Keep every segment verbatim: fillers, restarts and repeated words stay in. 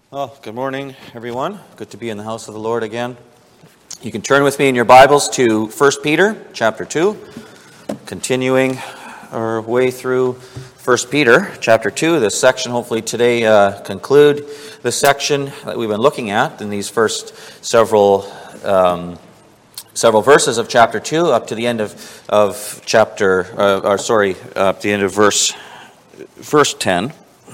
Well, good morning, everyone. Good to be in the house of the Lord again. You can turn with me in your Bibles to First Peter chapter two, continuing our way through First Peter chapter two. This section, hopefully today, uh, conclude the section that we've been looking at in these first several um, several verses of chapter two, up to the end of of chapter, uh, or sorry, up to the end of verse verse ten.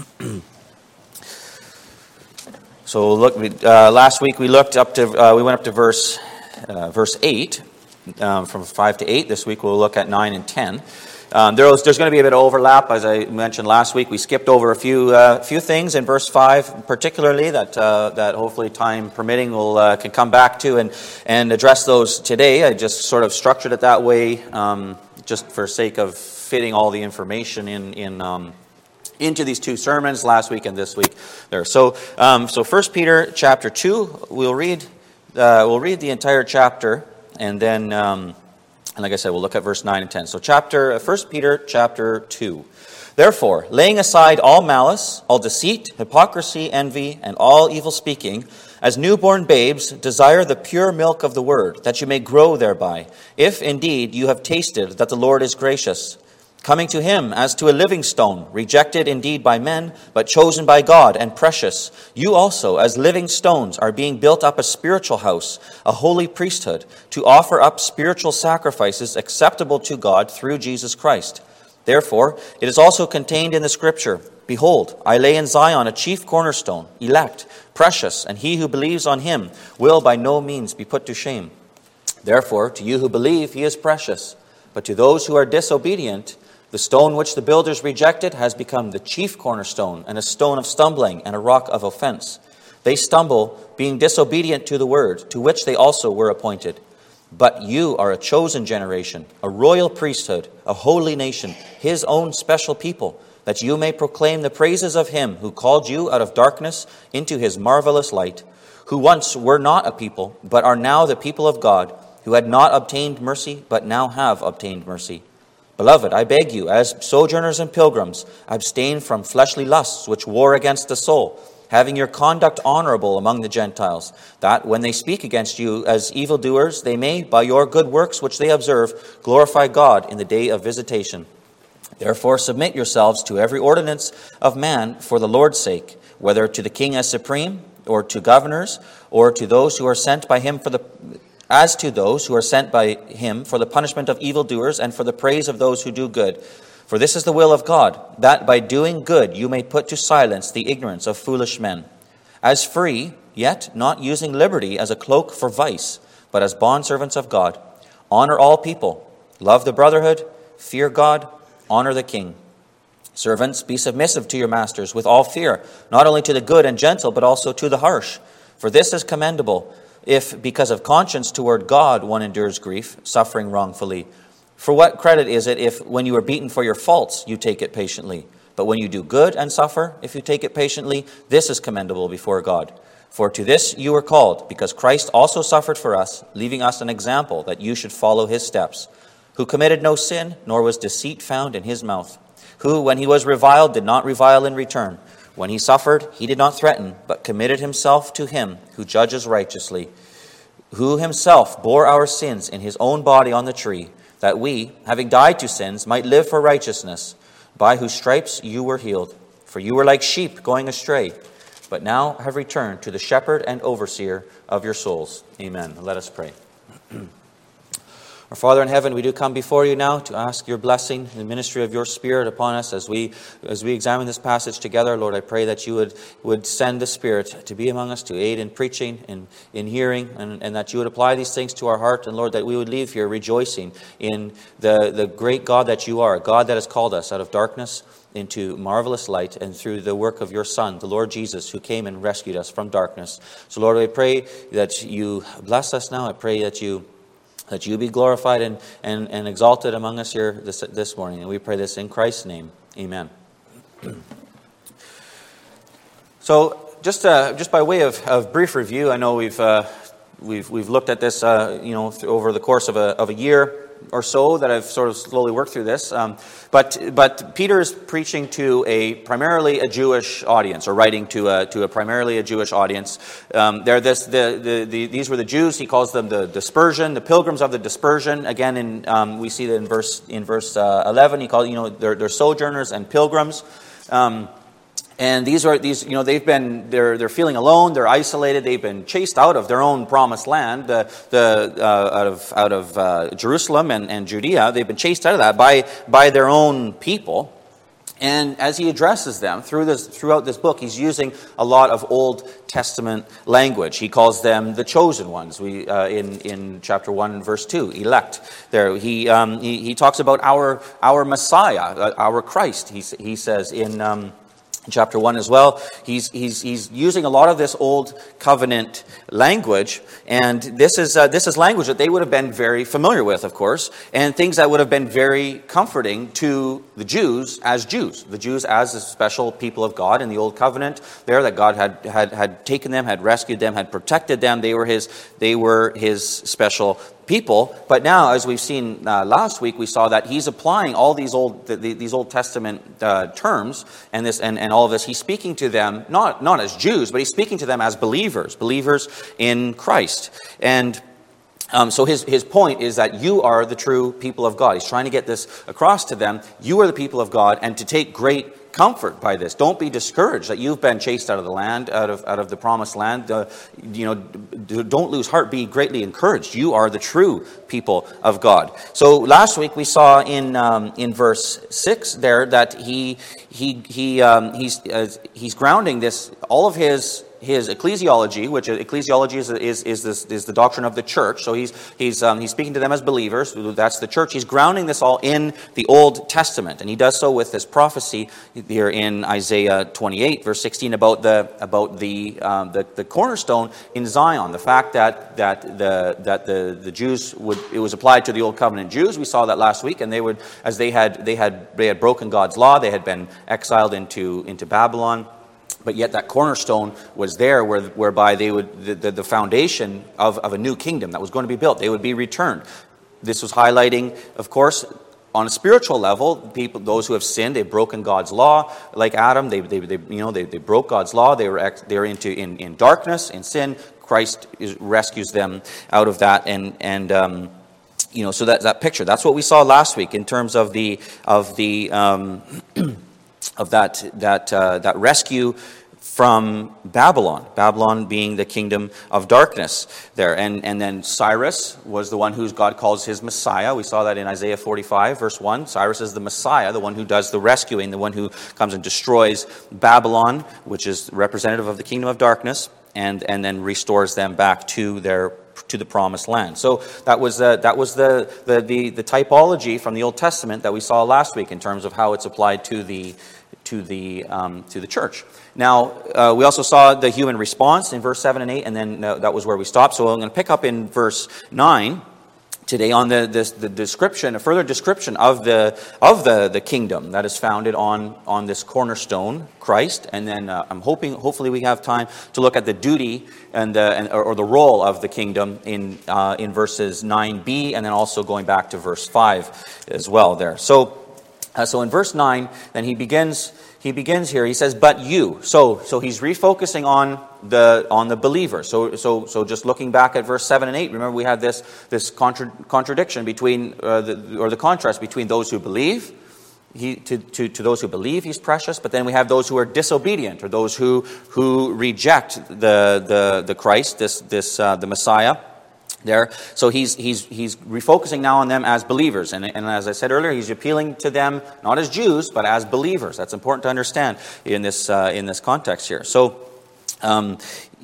So look, uh, last week we looked up to uh, we went up to verse uh, verse eight, um, from five to eight. This week we'll look at nine and ten. Um, there was, there's going to be a bit of overlap, as I mentioned last week. We skipped over a few uh, few things in verse five, particularly that uh, that hopefully time permitting we'll uh, can come back to and and address those today. I just sort of structured it that way, um, just for sake of fitting all the information in in. Um, into these two sermons last week and this week there. So, um, so First Peter chapter two, we'll read, uh, we'll read the entire chapter, and then, um, and like I said, we'll look at verse nine and ten. So, chapter First Peter chapter two. Therefore, laying aside all malice, all deceit, hypocrisy, envy, and all evil speaking, as newborn babes, desire the pure milk of the word, that you may grow thereby, if indeed you have tasted that the Lord is gracious. Coming to him as to a living stone, rejected indeed by men, but chosen by God and precious. You also, as living stones, are being built up a spiritual house, a holy priesthood, to offer up spiritual sacrifices acceptable to God through Jesus Christ. Therefore, it is also contained in the Scripture, Behold, I lay in Zion a chief cornerstone, elect, precious, and he who believes on him will by no means be put to shame. Therefore, to you who believe, he is precious. But to those who are disobedient, the stone which the builders rejected has become the chief cornerstone, and a stone of stumbling and a rock of offense. They stumble, being disobedient to the word, to which they also were appointed. But you are a chosen generation, a royal priesthood, a holy nation, his own special people, that you may proclaim the praises of him who called you out of darkness into his marvelous light, who once were not a people, but are now the people of God, who had not obtained mercy, but now have obtained mercy. Beloved, I beg you, as sojourners and pilgrims, abstain from fleshly lusts which war against the soul, having your conduct honorable among the Gentiles, that when they speak against you as evildoers, they may, by your good works which they observe, glorify God in the day of visitation. Therefore submit yourselves to every ordinance of man for the Lord's sake, whether to the king as supreme, or to governors, or to those who are sent by him for the As to those who are sent by him for the punishment of evildoers and for the praise of those who do good. For this is the will of God, that by doing good you may put to silence the ignorance of foolish men. As free, yet not using liberty as a cloak for vice, but as bondservants of God. Honor all people, love the brotherhood, fear God, honor the king. Servants, be submissive to your masters with all fear, not only to the good and gentle, but also to the harsh. For this is commendable, if, because of conscience toward God, one endures grief, suffering wrongfully. For what credit is it if, when you are beaten for your faults, you take it patiently? But when you do good and suffer, if you take it patiently, this is commendable before God. For to this you were called, because Christ also suffered for us, leaving us an example that you should follow his steps, who committed no sin, nor was deceit found in his mouth, who, when he was reviled, did not revile in return. When he suffered, he did not threaten, but committed himself to him who judges righteously, who himself bore our sins in his own body on the tree, that we, having died to sins, might live for righteousness, by whose stripes you were healed. For you were like sheep going astray, but now have returned to the shepherd and overseer of your souls. Amen. Let us pray. Our Father in heaven, we do come before you now to ask your blessing, the ministry of your Spirit upon us as we as we examine this passage together. Lord, I pray that you would, would send the Spirit to be among us, to aid in preaching and in hearing, and, and that you would apply these things to our heart. And Lord, that we would leave here rejoicing in the, the great God that you are, a God that has called us out of darkness into marvelous light, and through the work of your Son, the Lord Jesus, who came and rescued us from darkness. So Lord, I pray that you bless us now. I pray that you That you be glorified and, and, and exalted among us here this, this morning. And we pray this in Christ's name. Amen. So just uh, just by way of, of brief review, I know we've uh, we've we've looked at this uh, you know over the course of a of a year. or so that I've sort of slowly worked through this. Um, but but Peter is preaching to a primarily a Jewish audience, or writing to a to a primarily a Jewish audience. Um, they're this the, the the these were the Jews. He calls them the dispersion, the pilgrims of the dispersion. Again, in um, we see that in verse in verse uh, eleven. He calls you know they're, they're sojourners and pilgrims. Um, And these are these, you know, they've been they're they're feeling alone. They're isolated. They've been chased out of their own promised land, the the uh, out of out of uh, Jerusalem and, and Judea. They've been chased out of that by by their own people. And as he addresses them through this throughout this book, he's using a lot of Old Testament language. He calls them the chosen ones. We uh, in in chapter one, verse two, elect. There he um, he, he talks about our our Messiah, uh, our Christ. He he says in. Um, Chapter one as well, he's he's he's using a lot of this old covenant language, and this is uh, this is language that they would have been very familiar with, of course, and things that would have been very comforting to the Jews as Jews, the Jews as a special people of God in the old covenant. There, that God had had had taken them, had rescued them, had protected them. They were his they were his special people. But now, as we've seen uh, last week, we saw that he's applying all these old the, the, these Old Testament uh, terms and this and, and all of this. He's speaking to them not not as Jews, but he's speaking to them as believers, believers in Christ. And um, so his his point is that you are the true people of God. He's trying to get this across to them. You are the people of God, and to take great comfort by this. Don't be discouraged that you've been chased out of the land, out of out of the promised land. Uh, you know, d- don't lose heart. Be greatly encouraged. You are the true people of God. So last week we saw in um, in verse six there that he he he um, he's uh, he's grounding this all of his. His ecclesiology, which ecclesiology is is is, this, is the doctrine of the church. So he's he's um, he's speaking to them as believers. That's the church. He's grounding this all in the Old Testament, and he does so with this prophecy here in Isaiah twenty-eight, verse sixteen, about the about the um, the, the cornerstone in Zion. The fact that that the that the, the Jews would it was applied to the Old Covenant Jews. We saw that last week, and they would as they had they had they had broken God's law. They had been exiled into into Babylon. But yet that cornerstone was there where, whereby they would the, the, the foundation of, of a new kingdom that was going to be built. They would be returned. This was highlighting, of course, on a spiritual level, people, those who have sinned, they've broken God's law. Like Adam, they, they, they you know, they, they broke God's law. They were ex, they were into in, in darkness, in sin. Christ is, rescues them out of that, and and um, you know, so that that picture. That's what we saw last week in terms of the of the. Um, of that that uh, that rescue from Babylon, Babylon being the kingdom of darkness there. And and then Cyrus was the one who God calls his Messiah. We saw that in Isaiah forty-five, verse one. Cyrus is the Messiah, the one who does the rescuing, the one who comes and destroys Babylon, which is representative of the kingdom of darkness, and, and then restores them back to their to the promised land. So that was uh, that was the, the the the typology from the Old Testament that we saw last week in terms of how it's applied to the to the um, to the church. Now uh, we also saw the human response in verse seven and eight, and then uh, that was where we stopped. So I'm going to pick up in verse nine today on the this, the description, a further description of the of the the kingdom that is founded on on this cornerstone, Christ. And then uh, I'm hoping, hopefully, we have time to look at the duty and the and, or the role of the kingdom in uh, in verses nine b, and then also going back to verse five as well. There, so. Uh, so in verse nine, then he begins. He begins here. He says, "But you." So, so he's refocusing on the on the believer. So, so, so just looking back at verse seven and eight. Remember, we had this this contra- contradiction between uh, the or the contrast between those who believe. He to, to to those who believe he's precious, but then we have those who are disobedient, or those who who reject the the the Christ, this this uh, the Messiah. There, so he's he's he's refocusing now on them as believers, and and as I said earlier, he's appealing to them not as Jews but as believers. That's important to understand in this uh, in this context here. So, um,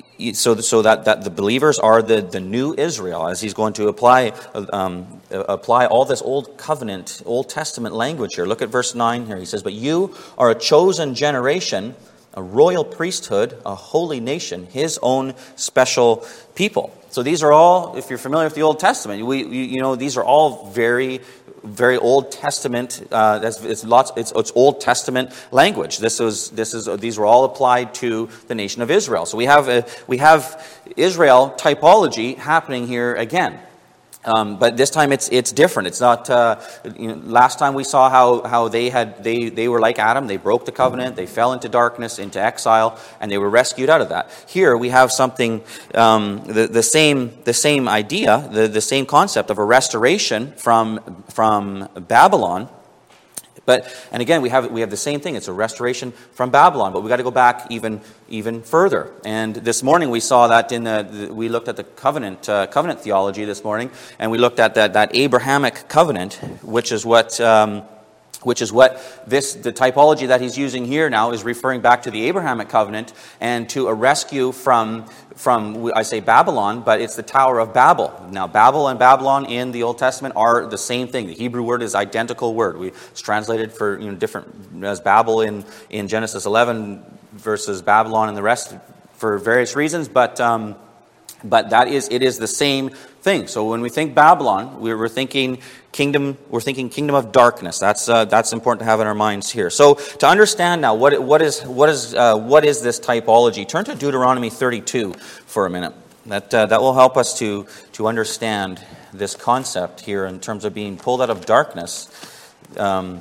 so so that, that the believers are the, the new Israel, as he's going to apply um, apply all this old covenant, Old Testament language here. Look at verse nine here. He says, "But you are a chosen generation, a royal priesthood, a holy nation, his own special people." So these are all, if you're familiar with the Old Testament, we you, you know these are all very, very Old Testament. Uh, that's, it's lots. It's, it's Old Testament language. This is this is these were all applied to the nation of Israel. So we have a, we have Israel typology happening here again. Um, but this time it's it's different. It's not. Uh, you know, last time we saw how how they had they they were like Adam. They broke the covenant. They fell into darkness, into exile, and they were rescued out of that. Here we have something um, the the same the same idea, the the same concept of a restoration from from Babylon. But and again, we have we have the same thing. It's a restoration from Babylon, but we got to go back even even further. And this morning we saw that in the, the we looked at the covenant uh, covenant theology this morning, and we looked at that that Abrahamic covenant, which is what. Um, Which is what this the typology that he's using here now is referring back to the Abrahamic covenant and to a rescue from from I say Babylon, but it's the Tower of Babel. Now Babel and Babylon in the Old Testament are the same thing. The Hebrew word is identical word. We it's translated for you know different as Babel in in Genesis eleven versus Babylon and the rest for various reasons, but um, but that is it is the same thing. So when we think Babylon, we we're thinking kingdom. We're thinking kingdom of darkness. That's uh, that's important to have in our minds here. So to understand now what what is what is uh, what is this typology? Turn to Deuteronomy thirty-two for a minute. That uh, that will help us to to understand this concept here in terms of being pulled out of darkness um,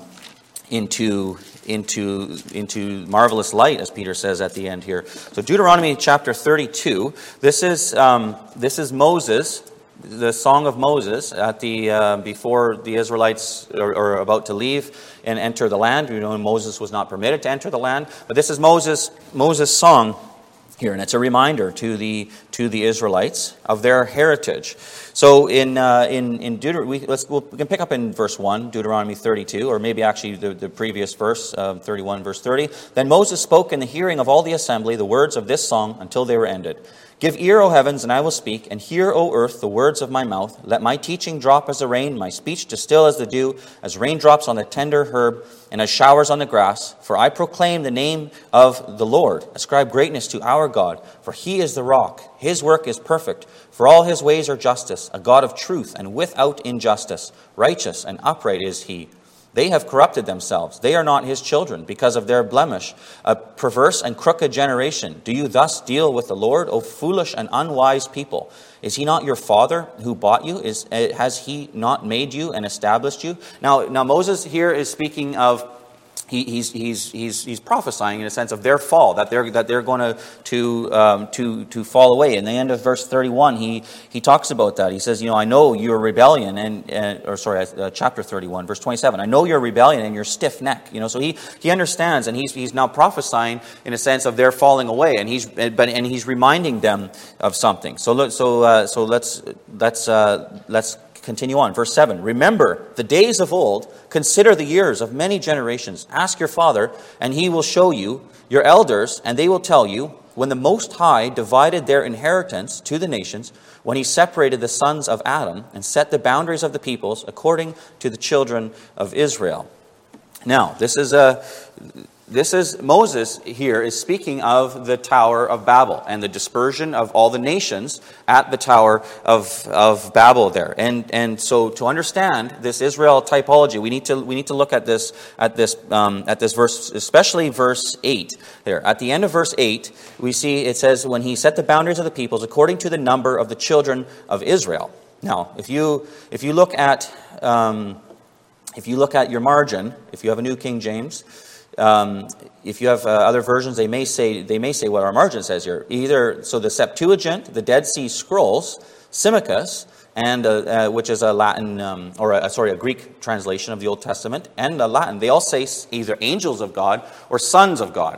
into into into marvelous light, as Peter says at the end here. So Deuteronomy chapter thirty-two. This is um, this is Moses. The Song of Moses at the uh, before the Israelites are, are about to leave and enter the land. You know, Moses was not permitted to enter the land, but this is Moses Moses' song here, and it's a reminder to the to the Israelites of their heritage. So in uh, in in Deuteronomy, we, let's we'll, we can pick up in verse one, Deuteronomy thirty-two, or maybe actually the, the previous verse, uh, thirty-one, verse thirty. Then Moses spoke in the hearing of all the assembly the words of this song until they were ended. Give ear, O heavens, and I will speak, and hear, O earth, the words of my mouth. Let my teaching drop as the rain, my speech distill as the dew, as raindrops on the tender herb, and as showers on the grass. For I proclaim the name of the Lord. Ascribe greatness to our God, for he is the rock. His work is perfect, for all his ways are justice, a God of truth and without injustice. Righteous and upright is he. They have corrupted themselves. They are not his children because of their blemish, a perverse and crooked generation. Do you thus deal with the Lord, O foolish and unwise people? Is he not your father who bought you? Is has he not made you and established you? Now, now Moses here is speaking of He, he's he's he's he's prophesying in a sense of their fall, that they're that they're going to to um, to to fall away. In the end of verse thirty-one, he he talks about that. He says, you know, I know your rebellion, and, and or sorry, uh, chapter thirty-one, verse twenty-seven. I know your rebellion and your stiff neck. You know, so he he understands, and he's he's now prophesying in a sense of their falling away, and he's but and he's reminding them of something. So so uh, so let's let's uh, let's. Continue on, verse seven. Remember the days of old, consider the years of many generations. Ask your father, and he will show you, your elders, and they will tell you, when the Most High divided their inheritance to the nations, when he separated the sons of Adam and set the boundaries of the peoples according to the children of Israel. Now, this is a... This is, Moses here is speaking of the Tower of Babel and the dispersion of all the nations at the Tower of, of Babel there. And and so to understand this Israel typology, we need to we need to look at this at this um, at this verse, especially verse eight there. At the end of verse eight, we see it says, when he set the boundaries of the peoples according to the number of the children of Israel. Now, if you if you look at um, if you look at your margin, if you have a New King James, Um, if you have uh, other versions, they may say they may say what our margin says here. Either so the Septuagint, the Dead Sea Scrolls, Symmachus, and uh, uh, which is a Latin um, or a, sorry a Greek translation of the Old Testament, and a Latin. They all say either angels of God or sons of God.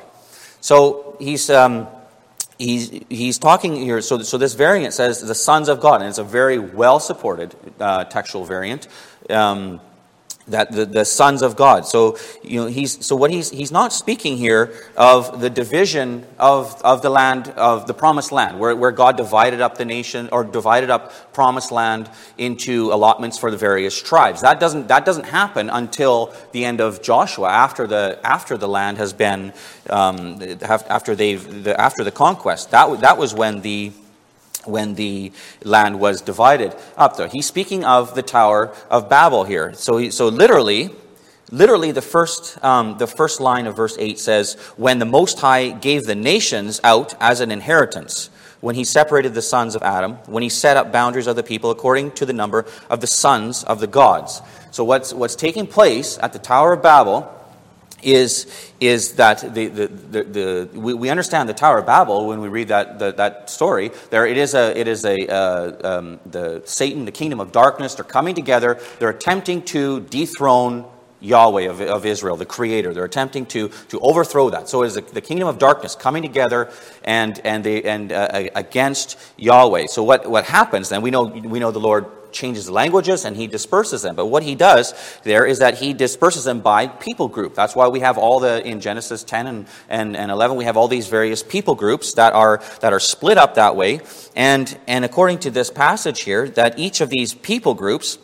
So he's um, he's he's talking here. So so this variant says the sons of God, and it's a very well supported uh, textual variant. Um, That the, the sons of God. So you know he's so what he's he's not speaking here of the division of, of the land of the promised land, where, where God divided up the nation or divided up promised land into allotments for the various tribes. That doesn't that doesn't happen until the end of Joshua, after the after the land has been um, after they've the, after the conquest. That that was when the when the land was divided up there. He's speaking of the Tower of Babel here. So he, so literally, literally the first um, the first line of verse eight says, when the Most High gave the nations out as an inheritance when he separated the sons of Adam, when he set up boundaries of the people according to the number of the sons of the gods. So what's what's taking place at the Tower of Babel is is that the the, the, the we, we understand the Tower of Babel when we read that the, that story. There it is a it is a uh, um, the Satan, the kingdom of darkness. They're coming together. They're attempting to dethrone Yahweh of, of Israel, the Creator. They're attempting to to overthrow that. So it is the, the kingdom of darkness coming together and and they and uh, against Yahweh. So what what happens then? We know we know the Lord changes the languages and he disperses them. But what he does there is that he disperses them by people group. That's why we have all the, in Genesis ten and, and, and eleven, we have all these various people groups that are that are split up that way. And, and according to this passage here, that each of these people groups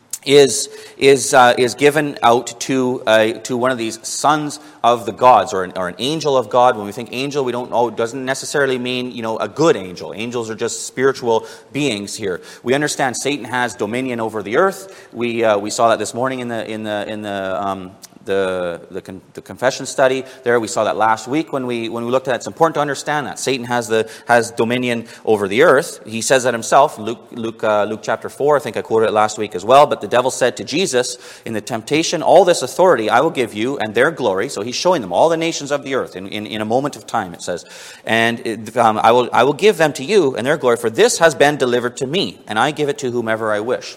is is uh, is given out to uh, to one of these sons of the gods, or an, or an angel of God. When we think angel, we don't know, it doesn't necessarily mean, you know, a good angel. Angels are just spiritual beings here. We understand Satan has dominion over the earth. We uh, we saw that this morning in the in the in the um, the the, con- the confession study there. We saw that last week when we when we looked at it. It's important to understand that Satan has the has dominion over the earth. He says that himself. Luke Luke uh, Luke chapter four. I think I quoted it last week as well. But the devil said to Jesus in the temptation, "All this authority I will give you, and their glory." So he's showing them all the nations of the earth in, in, in a moment of time. It says, "And it, um, I will I will give them to you and their glory, for this has been delivered to me, and I give it to whomever I wish."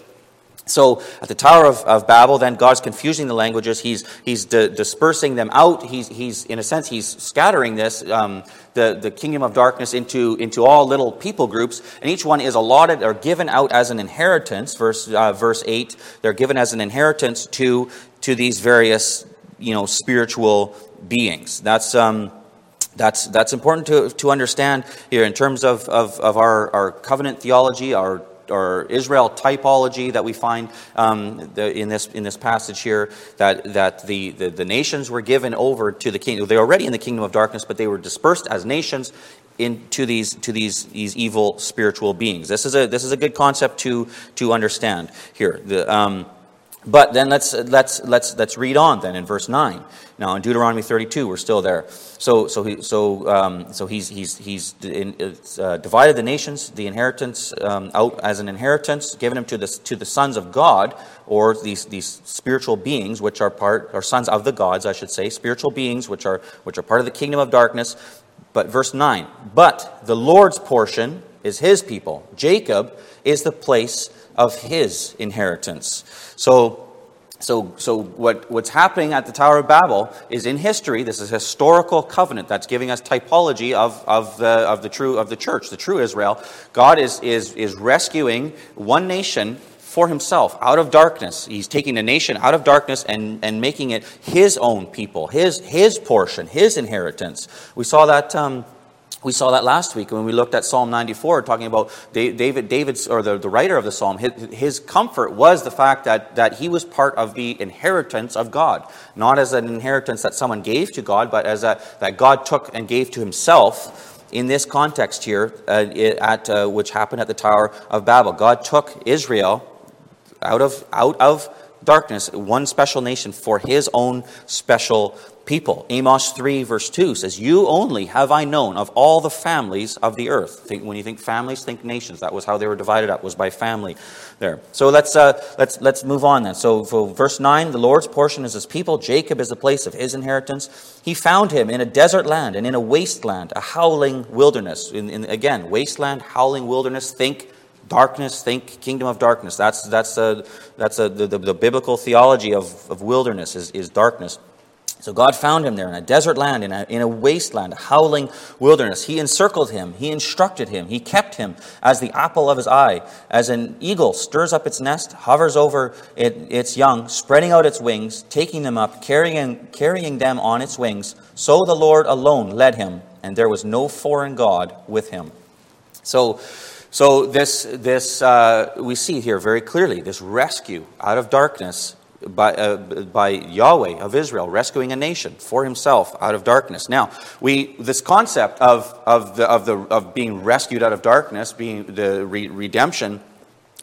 So at the Tower of, of Babel, then God's confusing the languages. He's he's di- dispersing them out. He's he's in a sense he's scattering this um, the the kingdom of darkness into into all little people groups, and each one is allotted or given out as an inheritance. Verse uh, verse eight, they're given as an inheritance to to these various, you know, spiritual beings. That's um. That's that's important to to understand here in terms of of, of our, our covenant theology, our or Israel typology that we find um, the, in this in this passage here, that that the, the the nations were given over to the kingdom. They're already in the kingdom of darkness, but they were dispersed as nations into these to these these evil spiritual beings. This is a this is a good concept to to understand here. The, um, but then let's let's let's let's read on then in verse nine. Now in Deuteronomy thirty-two, we're still there. So so he so um, so he's he's he's in, uh, divided the nations, the inheritance um, out as an inheritance, given them to the to the sons of God, or these these spiritual beings which are part or sons of the gods, I should say, spiritual beings which are which are part of the kingdom of darkness. But verse nine, but the Lord's portion is his people. Jacob is the place of his inheritance. So. So, so what, what's happening at the Tower of Babel is in history. This is a historical covenant that's giving us typology of, of the of the true of the church, the true Israel. God is is is rescuing one nation for himself out of darkness. He's taking a nation out of darkness and, and making it his own people, his his portion, his inheritance. We saw that. Um, We saw that last week when we looked at Psalm ninety-four, talking about David, David's, or the, the writer of the psalm. His, his comfort was the fact that, that he was part of the inheritance of God, not as an inheritance that someone gave to God, but as a that God took and gave to himself. In this context here, uh, at uh, which happened at the Tower of Babel, God took Israel out of out of darkness, one special nation for his own special people. Amos three verse two says, "You only have I known of all the families of the earth." Think, when you think families, think nations. That was how they were divided up, was by family there. So let's uh, let's let's move on then. So for verse nine, the Lord's portion is his people. Jacob is the place of his inheritance. He found him in a desert land and in a wasteland, a howling wilderness. In, in again, wasteland, howling wilderness. Think darkness, think kingdom of darkness. That's that's a that's a the, the, the biblical theology of, of wilderness is, is darkness. So God found him there in a desert land, in a, in a wasteland, a howling wilderness. He encircled him. He instructed him. He kept him as the apple of his eye. As an eagle stirs up its nest, hovers over it, its young, spreading out its wings, taking them up, carrying, carrying them on its wings. So the Lord alone led him, and there was no foreign god with him. So... So this, this uh, we see here very clearly, this rescue out of darkness by uh, by Yahweh of Israel, rescuing a nation for himself out of darkness. Now, we this concept of of the of the of being rescued out of darkness, being the re- redemption,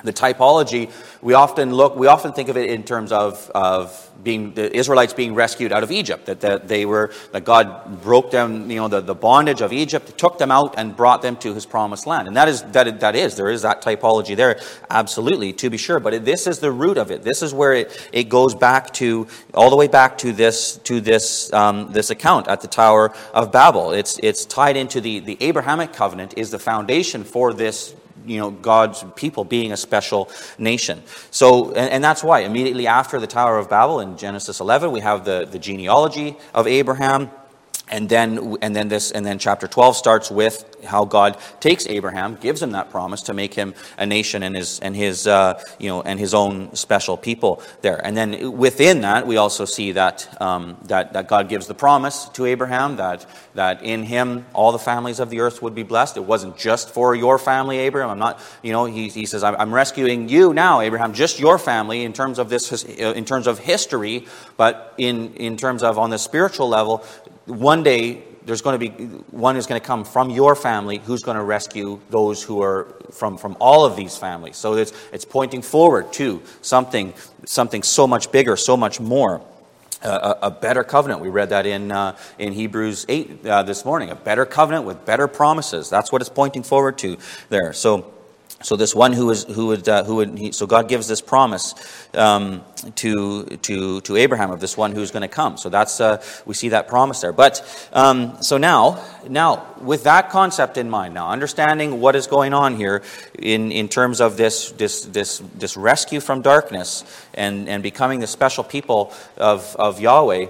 The typology, we often look, we often think of it in terms of, of being the Israelites being rescued out of Egypt, that, that they were, that God broke down, you know, the, the bondage of Egypt, took them out and brought them to his promised land. And that is, that, that is, there is that typology there, absolutely, to be sure. But it, this is the root of it. This is where it, it goes back to, all the way back to this, to this, um, this account at the Tower of Babel. It's, it's tied into the, the Abrahamic covenant is the foundation for this, you know, God's people being a special nation. So, and, and that's why immediately after the Tower of Babel in Genesis eleven, we have the, the genealogy of Abraham. And then, and then this, and then chapter twelve starts with how God takes Abraham, gives him that promise to make him a nation and his, and his, uh, you know, and his own special people there. And then within that, we also see that um, that that God gives the promise to Abraham that that in him all the families of the earth would be blessed. It wasn't just for your family, Abraham. I'm not, you know, he he says, I'm, I'm rescuing you now, Abraham, just your family in terms of this, in terms of history, but in in terms of on the spiritual level. One day, there's going to be one who's going to come from your family who's going to rescue those who are from, from all of these families. So it's it's pointing forward to something something so much bigger, so much more. Uh, a, a better covenant. We read that in uh, in Hebrews eight uh, this morning. A better covenant with better promises. That's what it's pointing forward to there. So. So this one who is who would uh, who would he, so God gives this promise um, to to to Abraham of this one who's going to come. So that's uh, we see that promise there. But um, so now now with that concept in mind, now understanding what is going on here in, in terms of this this this this rescue from darkness and, and becoming the special people of of Yahweh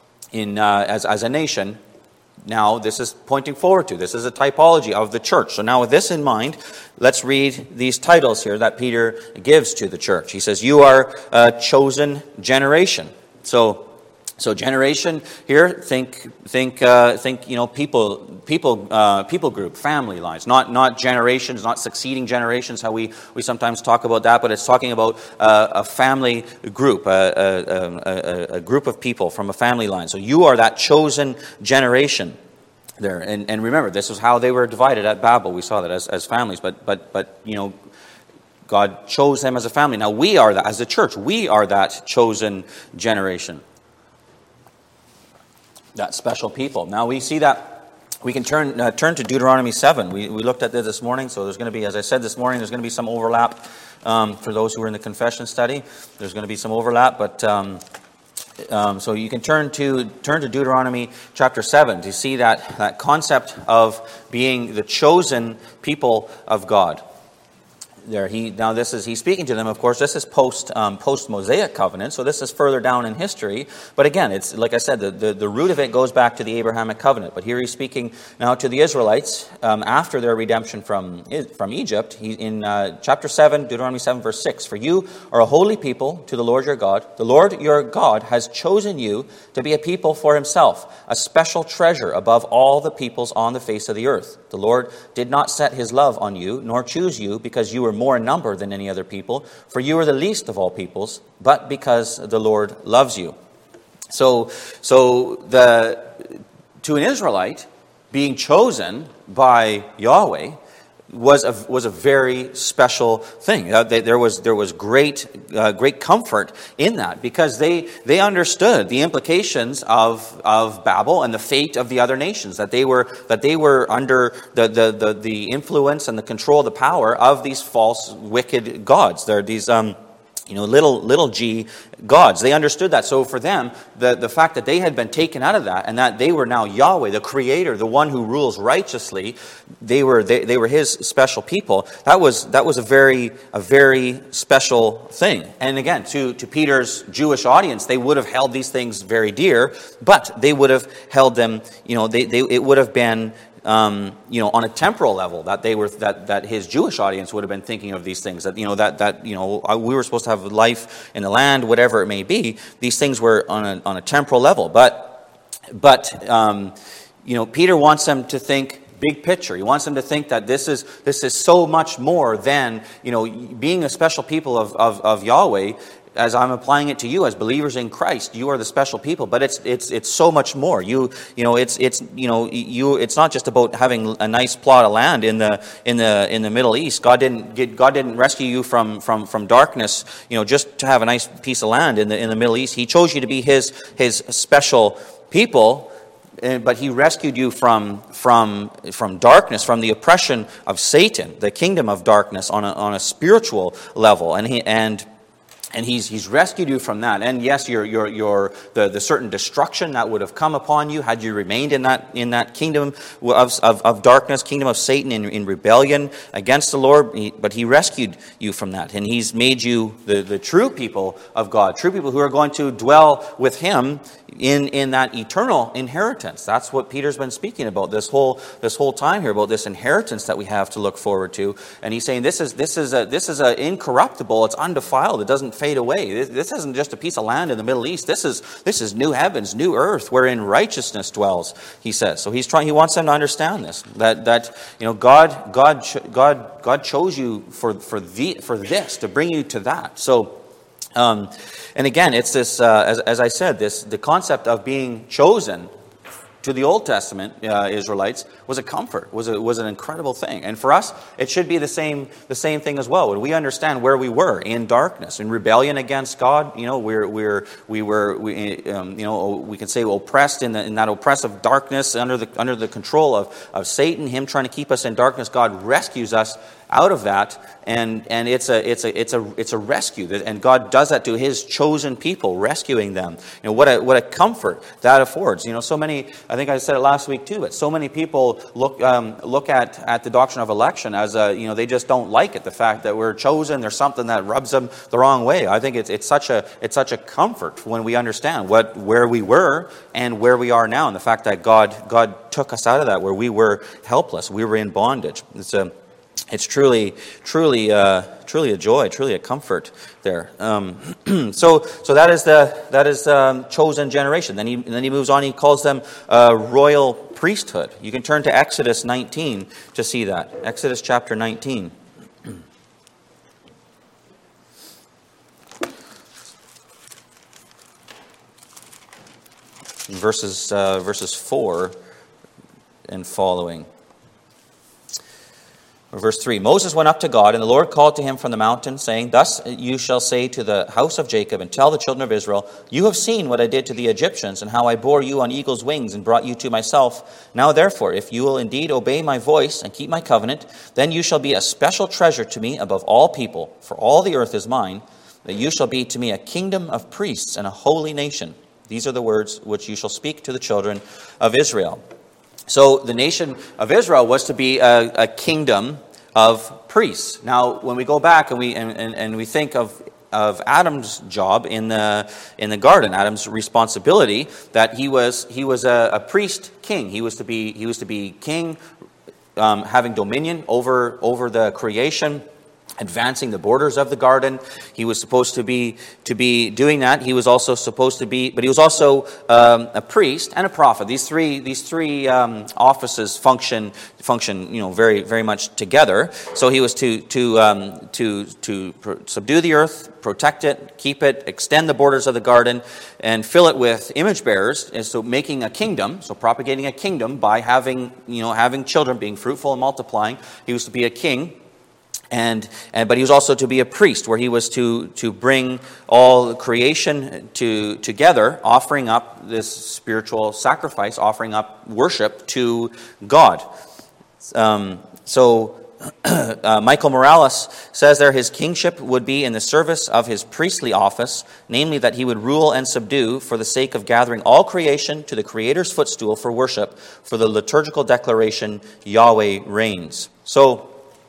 in uh, as as a nation. Now, this is pointing forward to. This is a typology of the church. So now with this in mind, let's read these titles here that Peter gives to the church. He says, you are a chosen generation. So, so generation here, think, think, uh, think, you know, people, people, uh, people group, family lines, not, not generations, not succeeding generations, how we, we sometimes talk about that, but it's talking about uh, a family group, a, a, a, a group of people from a family line. So you are that chosen generation there. And, and remember, this is how they were divided at Babel. We saw that as, as families, but, but, but, you know, God chose them as a family. Now we are that, as a church, we are that chosen generation. That special people. Now we see that we can turn uh, turn to Deuteronomy seven. We we looked at this this morning, so there's going to be, as I said this morning, there's going to be some overlap um, for those who are in the confession study. There's going to be some overlap, but um, um, so you can turn to turn to Deuteronomy chapter seven to see that that concept of being the chosen people of God. There, he now this is he's speaking to them. Of course, this is post um, post Mosaic covenant, so this is further down in history. But again, it's like I said, the, the, the root of it goes back to the Abrahamic covenant. But here he's speaking now to the Israelites um, after their redemption from from Egypt. He in uh, chapter seven, Deuteronomy seven, verse six. For you are a holy people to the Lord your God. The Lord your God has chosen you to be a people for Himself, a special treasure above all the peoples on the face of the earth. The Lord did not set His love on you, nor choose you, because you were more in number than any other people, for you are the least of all peoples, but because the Lord loves you. So, so the to an Israelite, being chosen by Yahweh was a was a very special thing. Uh, they, there was there was great uh, great comfort in that, because they they understood the implications of of Babel and the fate of the other nations, that they were that they were under the the the, the influence and the control, the power of these false wicked gods. They're these um you know little little g gods. They understood that. So for them, the, the fact that they had been taken out of that and that they were now Yahweh, the Creator, the one who rules righteously, they were they, they were His special people. That was that was a very a very special thing. And again, to, to Peter's Jewish audience, they would have held these things very dear, but they would have held them, you know, they, they it would have been Um, you know, on a temporal level, that they were that that his Jewish audience would have been thinking of these things. That you know that that you know we were supposed to have life in the land, whatever it may be. These things were on a on a temporal level, but but um, you know, Peter wants them to think big picture. He wants them to think that this is this is so much more than, you know, being a special people of of, of Yahweh. as I'm applying it to you as believers in Christ, you are the special people. But it's it's it's so much more. You you know it's it's you know you it's not just about having a nice plot of land in the in the in the Middle East. God didn't get, God didn't rescue you from from from darkness, you know, just to have a nice piece of land in the in the Middle East. He chose you to be His His special people. But He rescued you from from from darkness, from the oppression of Satan, the kingdom of darkness, on a on a spiritual level, and he and. And he's he's rescued you from that. And yes, your your your the, the certain destruction that would have come upon you had you remained in that in that kingdom of of, of darkness, kingdom of Satan, in, in rebellion against the Lord. He, but He rescued you from that, and He's made you the, the true people of God, true people who are going to dwell with Him in in that eternal inheritance. That's what Peter's been speaking about this whole this whole time here, about this inheritance that we have to look forward to. And he's saying this is this is a this is a incorruptible. It's undefiled. It doesn't fade away. This, this isn't just a piece of land in the Middle East. This is this is new heavens, new earth, wherein righteousness dwells. He says. So he's trying. He wants them to understand this. That that you know God God God God chose you for for the for this to bring you to that. So. Um, and again, it's this, uh, as, as I said, this the concept of being chosen to the Old Testament uh, Israelites was a comfort, was a, was an incredible thing. And for us, it should be the same the same thing as well. When we understand where we were in darkness, in rebellion against God, you know, we're we're we were we um, you know we can say oppressed in, the, in that oppressive darkness under the under the control of of Satan, him trying to keep us in darkness. God rescues us out of that, and and it's a it's a it's a it's a rescue, and God does that to His chosen people, rescuing them. You know what a what a comfort that affords. You know, so many. I think I said it last week too. But so many people look um, look at, at the doctrine of election as a you know they just don't like it. The fact that we're chosen, there's something that rubs them the wrong way. I think it's it's such a it's such a comfort when we understand what where we were and where we are now, and the fact that God God took us out of that, where we were helpless, we were in bondage. It's a It's truly, truly, uh, truly a joy, truly a comfort there. Um, so, so that is the that is um, chosen generation. Then he then he moves on. He calls them uh, royal priesthood. You can turn to Exodus nineteen to see that. Exodus chapter nineteen. Verses uh, verses four and following. Verse three, Moses went up to God, and the Lord called to him from the mountain, saying, Thus you shall say to the house of Jacob, and tell the children of Israel, You have seen what I did to the Egyptians, and how I bore you on eagle's wings, and brought you to myself. Now therefore, if you will indeed obey my voice, and keep my covenant, then you shall be a special treasure to me above all people, for all the earth is mine, that you shall be to me a kingdom of priests, and a holy nation. These are the words which you shall speak to the children of Israel. So the nation of Israel was to be a, a kingdom of priests. Now, when we go back and we and, and, and we think of of Adam's job in the in the garden, Adam's responsibility, that he was he was a, a priest king. He was to be he was to be king, um, having dominion over over the creation, advancing the borders of the garden. He was supposed to be to be doing that. He was also supposed to be, but he was also um, a priest and a prophet. These three these three um, offices function function you know very very much together. So he was to to um, to to pr- subdue the earth, protect it, keep it, extend the borders of the garden, and fill it with image bearers. And so making a kingdom, so propagating a kingdom by having you know having children, being fruitful and multiplying. He was to be a king. And, and but he was also to be a priest, where he was to to bring all creation to together, offering up this spiritual sacrifice, offering up worship to God. Um, so uh, Michael Morales says there his kingship would be in the service of his priestly office, namely that he would rule and subdue for the sake of gathering all creation to the Creator's footstool for worship, for the liturgical declaration, Yahweh reigns. So.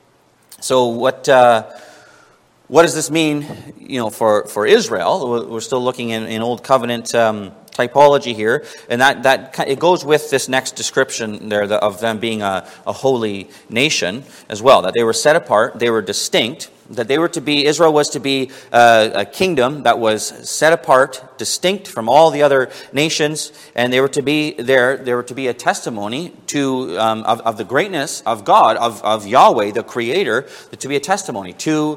So what uh, what does this mean, you know, for, for Israel? We're still looking in, in Old Covenant um, typology here, and that, that it goes with this next description there of them being a, a holy nation as well. That they were set apart, they were distinct. That they were to be, Israel was to be a, a kingdom that was set apart, distinct from all the other nations, and they were to be there. They were to be a testimony to um, of, of the greatness of God, of, of Yahweh, the Creator, to be a testimony to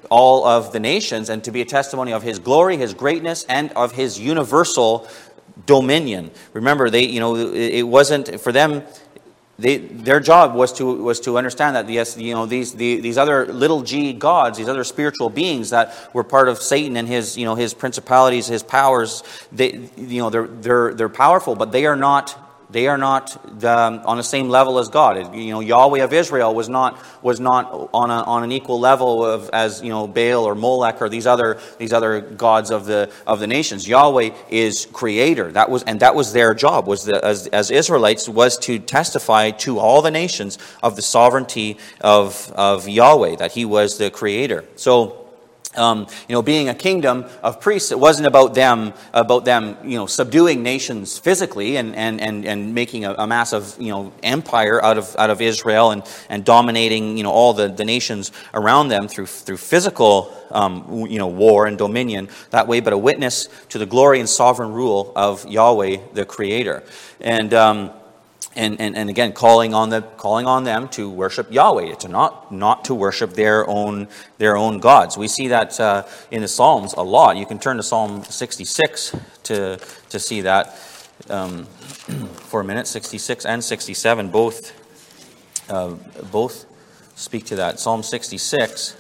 all of the nations, and to be a testimony of his glory, his greatness, and of his universal dominion. Remember, they, you know, it wasn't for them. They, their job was to was to understand that yes, you know, these the, these other little g gods, these other spiritual beings that were part of Satan and his you know his principalities, his powers. They you know they're they're they're powerful, but they are not. They are not um, on the same level as God. You know, Yahweh of Israel was not was not on a, on an equal level of as you know Baal or Molech or these other these other gods of the of the nations. Yahweh is Creator. That was and that was their job. Was the, as as Israelites was to testify to all the nations of the sovereignty of of Yahweh, that He was the Creator. So. Um, you know, being a kingdom of priests, it wasn't about them, about them, you know, subduing nations physically and and and, and making a, a massive, you know, empire out of out of Israel and, and dominating, you know, all the, the nations around them through through physical, um, you know, war and dominion that way, but a witness to the glory and sovereign rule of Yahweh, the Creator, and. Um, And, and and again, calling on the calling on them to worship Yahweh, to not not to worship their own their own gods. We see that uh, in the Psalms a lot. You can turn to Psalm sixty-six to to see that um, for a minute. sixty-six and sixty-seven both uh, both speak to that. Psalm sixty-six.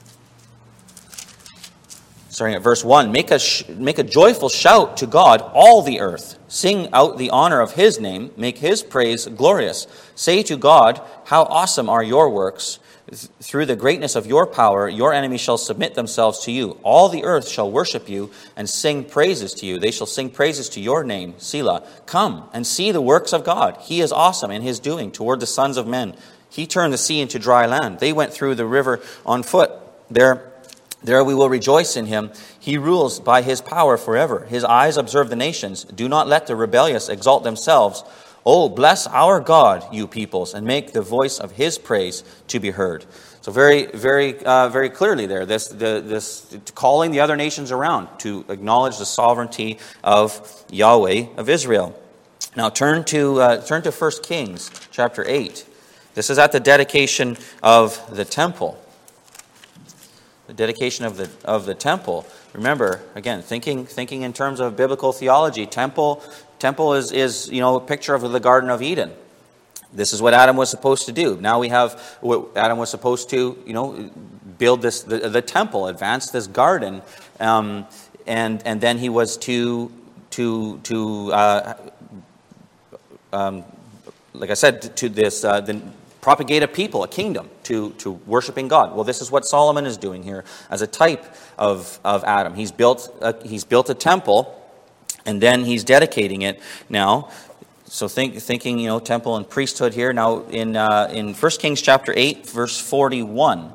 Starting at verse one, make a, sh- make a joyful shout to God, all the earth. Sing out the honor of His name. Make His praise glorious. Say to God, how awesome are your works. Th- through the greatness of your power, your enemies shall submit themselves to you. All the earth shall worship you and sing praises to you. They shall sing praises to your name, Selah. Come and see the works of God. He is awesome in His doing toward the sons of men. He turned the sea into dry land. They went through the river on foot. There There we will rejoice in Him. He rules by His power forever. His eyes observe the nations. Do not let the rebellious exalt themselves. Oh, bless our God, you peoples, and make the voice of His praise to be heard. So very, very, uh, very clearly there, this, the, this calling the other nations around to acknowledge the sovereignty of Yahweh of Israel. Now turn to uh, turn to First Kings chapter eight. This is at the dedication of the temple. The dedication of the of the temple. Remember, again, thinking thinking in terms of biblical theology, temple temple is is you know a picture of the Garden of Eden. This is what Adam was supposed to do. Now we have what Adam was supposed to you know build this the, the temple, advance this garden, um, and and then he was to to to uh, um, like I said to this uh, the. propagate a people, a kingdom, to, to worshiping God. Well, this is what Solomon is doing here as a type of, of Adam. He's built a, he's built a temple, and then he's dedicating it now. So think, thinking, you know, temple and priesthood here. Now, in uh, in First Kings chapter eight, verse forty-one,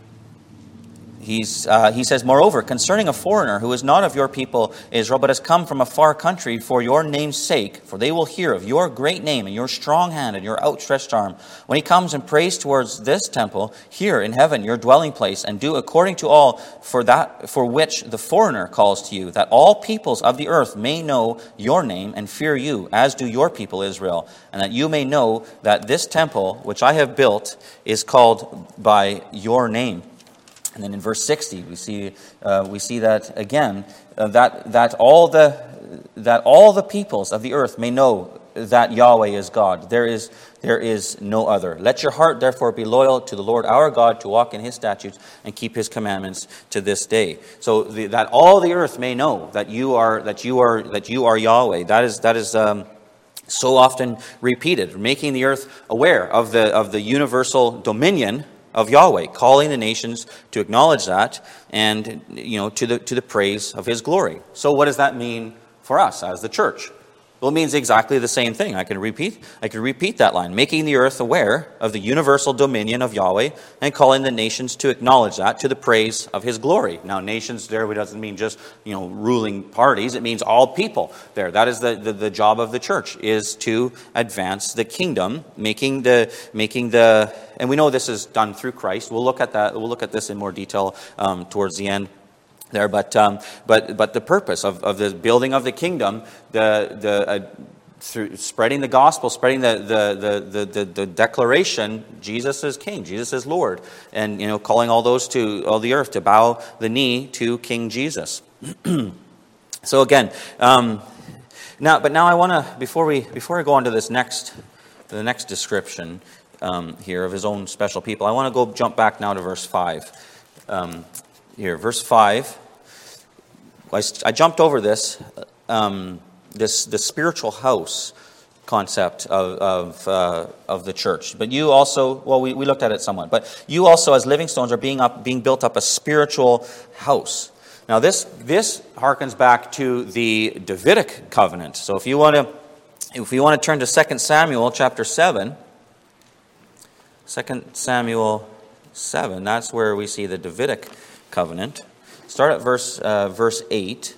He's, uh, he says, moreover, concerning a foreigner who is not of your people Israel, but has come from a far country for your name's sake, for they will hear of your great name and your strong hand and your outstretched arm. When he comes and prays towards this temple, here in heaven, your dwelling place, and do according to all for that for which the foreigner calls to you, that all peoples of the earth may know your name and fear you, as do your people Israel, and that you may know that this temple which I have built is called by your name. And then in verse sixty, we see uh, we see that again uh, that that all the that all the peoples of the earth may know that Yahweh is God. There is there is no other. Let your heart therefore be loyal to the Lord our God, to walk in His statutes and keep His commandments to this day. So the, that all the earth may know that you are that you are that you are Yahweh. That is that is. Um, so often repeated, making the earth aware of the of the universal dominion of Yahweh, calling the nations to acknowledge that, and you know to the to the praise of His glory. So what does that mean for us as the church? Well, it means exactly the same thing. I can repeat I can repeat that line. Making the earth aware of the universal dominion of Yahweh and calling the nations to acknowledge that to the praise of His glory. Now, nations there doesn't mean just, you know, ruling parties. It means all people there. That is the, the, the job of the church, is to advance the kingdom, making the making the and we know this is done through Christ. We'll look at that. We'll look at this in more detail um, towards the end there, but um, but but the purpose of, of the building of the kingdom, the the uh, through spreading the gospel, spreading the the, the, the, the, the declaration, Jesus is King, Jesus is Lord, and you know, calling all those to all the earth to bow the knee to King Jesus. So again, um, now, but now I want to before we before I go on to this next the next description um, here of his own special people, I want to go jump back now to verse five. Um, here, verse five. I, I jumped over this. Um, This the spiritual house concept of of, uh, of the church, but you also well we, we looked at it somewhat. But you also, as living stones, are being up being built up a spiritual house. Now this this harkens back to the Davidic covenant. So if you want to if you want to turn to Second Samuel chapter seven, Second Samuel seven, that's where we see the Davidic covenant. Start at verse uh, verse eight.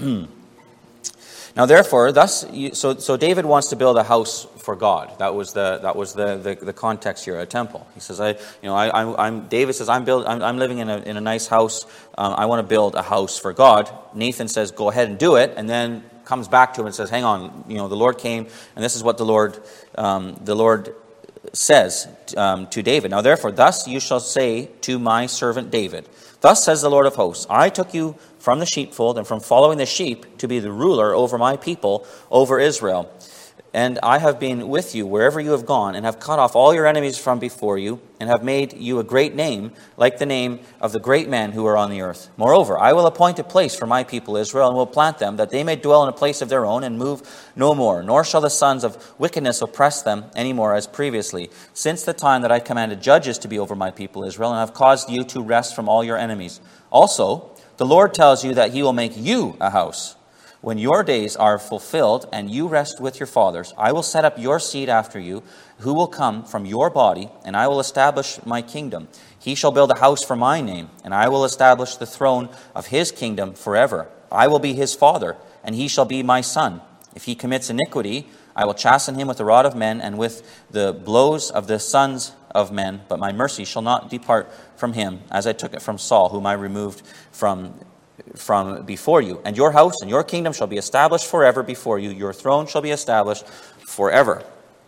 Now, therefore, thus, you, so so David wants to build a house for God. That was the that was the, the, the context here, a temple. He says, I you know I I'm, I'm David says I'm build I'm, I'm living in a in a nice house. Um, I want to build a house for God. Nathan says, go ahead and do it, and then comes back to him and says, hang on, you know the Lord came, and this is what the Lord um, the Lord says um, to David. Now, therefore, thus you shall say to my servant David, thus says the Lord of hosts, I took you from the sheepfold and from following the sheep to be the ruler over my people, over Israel. And I have been with you wherever you have gone, and have cut off all your enemies from before you, and have made you a great name, like the name of the great men who are on the earth. Moreover, I will appoint a place for my people Israel, and will plant them, that they may dwell in a place of their own, and move no more. Nor shall the sons of wickedness oppress them any more as previously, since the time that I commanded judges to be over my people Israel, and have caused you to rest from all your enemies. Also, the Lord tells you that he will make you a house. When your days are fulfilled and you rest with your fathers, I will set up your seed after you, who will come from your body, and I will establish my kingdom. He shall build a house for my name, and I will establish the throne of his kingdom forever. I will be his father, and he shall be my son. If he commits iniquity, I will chasten him with the rod of men and with the blows of the sons of men, but my mercy shall not depart from him, as I took it from Saul, whom I removed from from before you. And your house and your kingdom shall be established forever before you. Your throne shall be established forever.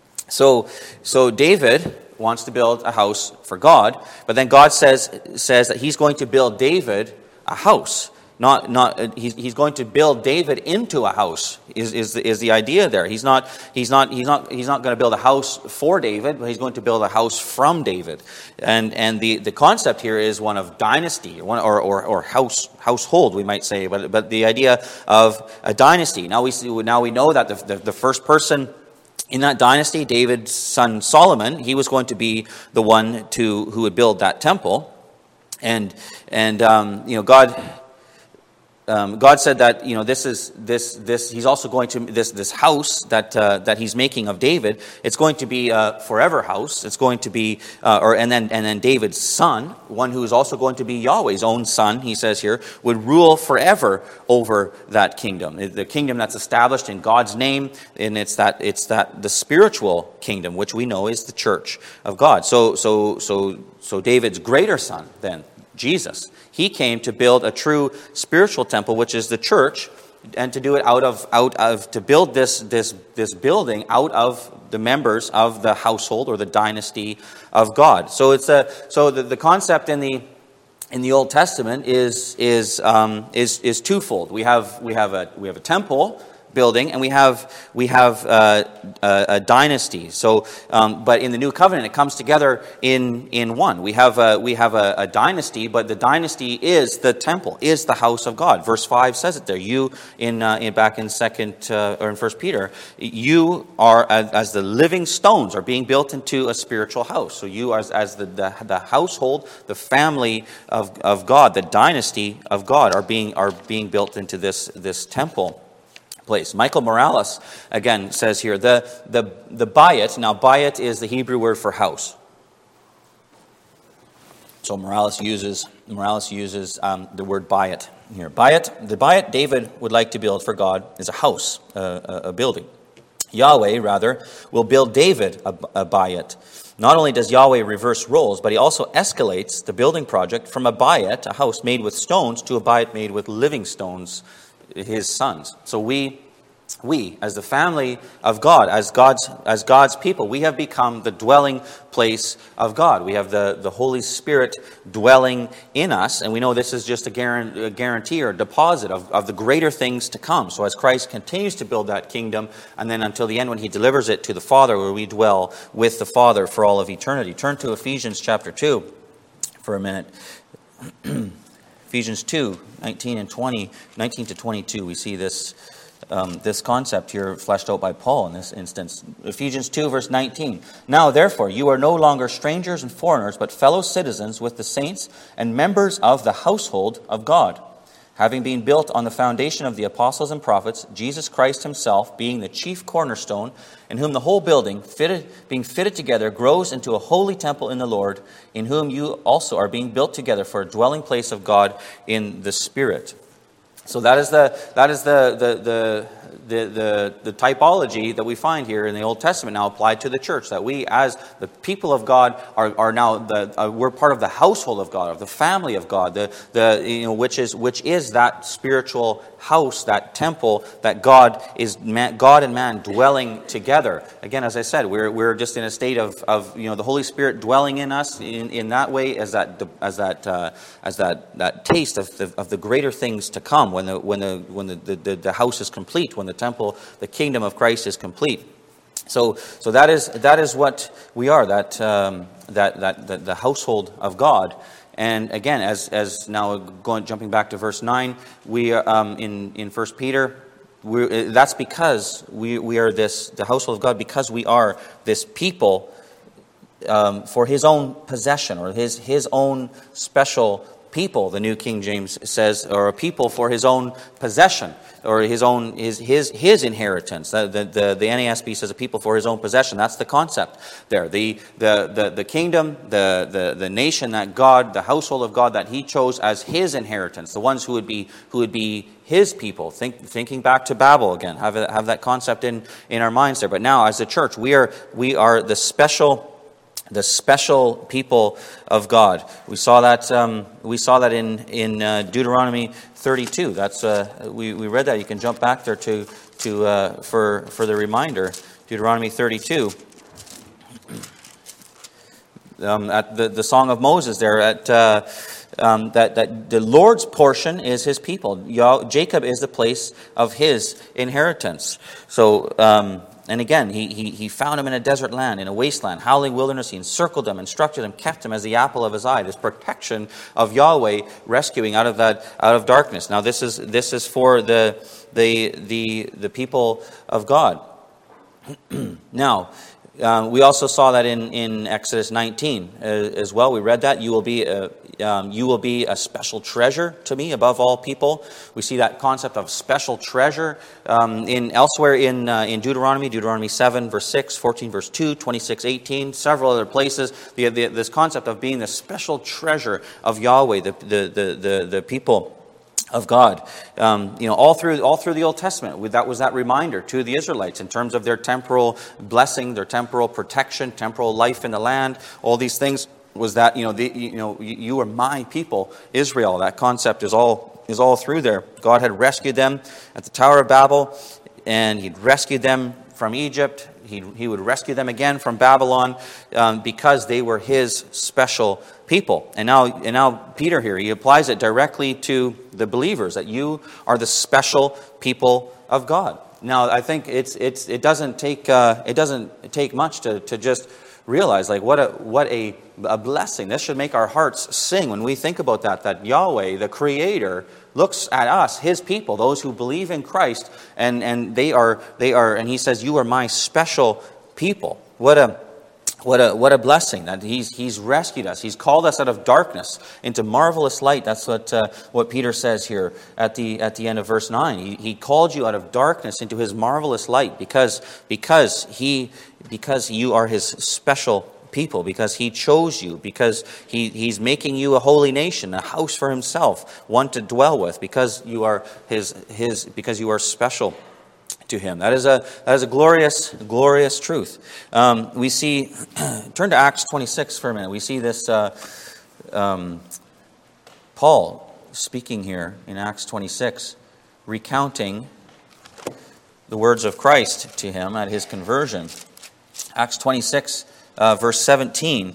So, so David wants to build a house for God, but then God says says that he's going to build David a house. Not, not. He's, he's going to build David into a house. Is is the, is the idea there? He's not. He's not. He's not. He's not going to build a house for David, but he's going to build a house from David. And and the, the concept here is one of dynasty, one or or, or house household, we might say. But but the idea of a dynasty. Now we see. Now we know that the the, the first person in that dynasty, David's son Solomon, he was going to be the one to who would build that temple. And and um, you know God. Um, God said that you know this is this this he's also going to this this house that uh, that he's making of David. It's going to be a forever house. It's going to be uh, or and then and then David's son, one who is also going to be Yahweh's own son. He says here would rule forever over that kingdom, the kingdom that's established in God's name, and it's that it's that the spiritual kingdom, which we know is the church of God. So so so so David's greater son then, Jesus, he came to build a true spiritual temple, which is the church, and to do it out of out of to build this this this building out of the members of the household or the dynasty of God. So it's a so the, the concept in the in the Old Testament is is um, is is twofold. We have we have a we have a temple building, and we have we have uh, a, a dynasty. So, um, but in the New Covenant, it comes together in in one. We have a, we have a, a dynasty, but the dynasty is the temple, is the house of God. Verse five says it there. You in, uh, in back in second uh, or in First Peter, you are as, as the living stones are being built into a spiritual house. So you as as the the, the household, the family of of God, the dynasty of God are being are being built into this this temple place. Michael Morales again says here the the the bayit. Now bayit is the Hebrew word for house. So Morales uses Morales uses um, the word bayit here. Bayit, the bayit David would like to build for God is a house, uh, a, a building. Yahweh rather will build David a, a bayit. Not only does Yahweh reverse roles, but he also escalates the building project from a bayit, a house made with stones, to a bayit made with living stones, his sons. So we we, as the family of God, as God's as God's people, we have become the dwelling place of God. We have the, the Holy Spirit dwelling in us, and we know this is just a guarantee, a guarantee or a deposit of, of the greater things to come. So as Christ continues to build that kingdom, and then until the end when he delivers it to the Father, where we dwell with the Father for all of eternity. Turn to Ephesians chapter two for a minute. Ephesians two, nineteen and twenty, nineteen to twenty-two, we see this Um, this concept here fleshed out by Paul in this instance. Ephesians two, verse nineteen. Now, therefore, you are no longer strangers and foreigners, but fellow citizens with the saints and members of the household of God, having been built on the foundation of the apostles and prophets, Jesus Christ himself being the chief cornerstone, in whom the whole building, fitted, being fitted together, grows into a holy temple in the Lord, in whom you also are being built together for a dwelling place of God in the Spirit. So that is the that is the the the the, the, the typology that we find here in the Old Testament now applied to the church. That we, as the people of God, are are now the uh, we're part of the household of God, of the family of God, the the you know which is which is that spiritual house, that temple that God is man, God and man dwelling together. Again, as I said, we're we're just in a state of of you know the Holy Spirit dwelling in us in, in that way as that as that uh, as that that taste of the of the greater things to come when the when the when the, the, the house is complete, when the temple, the kingdom of Christ is complete. So so that is that is what we are, that um, that that the, the household of God. And again, as as now going jumping back to verse nine, we um, in in First Peter, we that's because we we are this the household of God, because we are this people um, for His own possession, or His His own special people. The New King James says, or a people for His own possession, or His own His His His inheritance. The the the, the N A S B says a people for His own possession. That's the concept there. The the the, the kingdom, the, the the nation that God, the household of God that He chose as His inheritance, the ones who would be who would be His people. Think thinking back to Babel again. Have have that concept in in our minds there. But now, as a church, we are we are the special. The special people of God. We saw that. Um, we saw that in in uh, Deuteronomy thirty-two. That's uh, we we read that. You can jump back there to to uh, for for the reminder. Deuteronomy thirty-two. Um, at the the Song of Moses there. At uh, um, that that the Lord's portion is His people. Jacob is the place of His inheritance. So. Um, And again, he, he he found him in a desert land, in a wasteland, howling wilderness. He encircled them, instructed them, kept him as the apple of his eye. This protection of Yahweh rescuing out of that out of darkness. Now this is this is for the the the the people of God. Now, um, we also saw that in, in Exodus nineteen uh, as well. We read that you will be a, um, you will be a special treasure to me above all people. We see that concept of special treasure um, in elsewhere in uh, in Deuteronomy, Deuteronomy seven verse six, fourteen verse two, twenty-six eighteen, several other places. The, the, this concept of being the special treasure of Yahweh, the the the the, the people of God, um, you know, all through all through the Old Testament, that was that reminder to the Israelites in terms of their temporal blessing, their temporal protection, temporal life in the land. All these things was that you know, the, you know, you are my people, Israel. That concept is all is all through there. God had rescued them at the Tower of Babel, and He'd rescued them from Egypt. He he would rescue them again from Babylon um, because they were His special people. And now, and now Peter here, he applies it directly to the believers, that you are the special people of God. Now, I think it's it's it doesn't take uh, it doesn't take much to to just realize like what a what a a blessing. This should make our hearts sing when we think about that. That Yahweh, the Creator, looks at us, His people, those who believe in Christ, and and they are they are, and He says, "You are my special people." What a What a what a blessing that he's he's rescued us. He's called us out of darkness into marvelous light. That's what uh, what Peter says here at the at the end of verse nine. He, he called you out of darkness into His marvelous light because because he because you are His special people, because He chose you, because he he's making you a holy nation, a house for Himself, one to dwell with, because you are his his because you are special to Him. That is a that is a glorious, glorious truth. Um, we see, turn to Acts twenty-six for a minute. We see this uh, um, Paul speaking here in Acts twenty-six, recounting the words of Christ to him at his conversion. Acts twenty-six, uh, verse seventeen.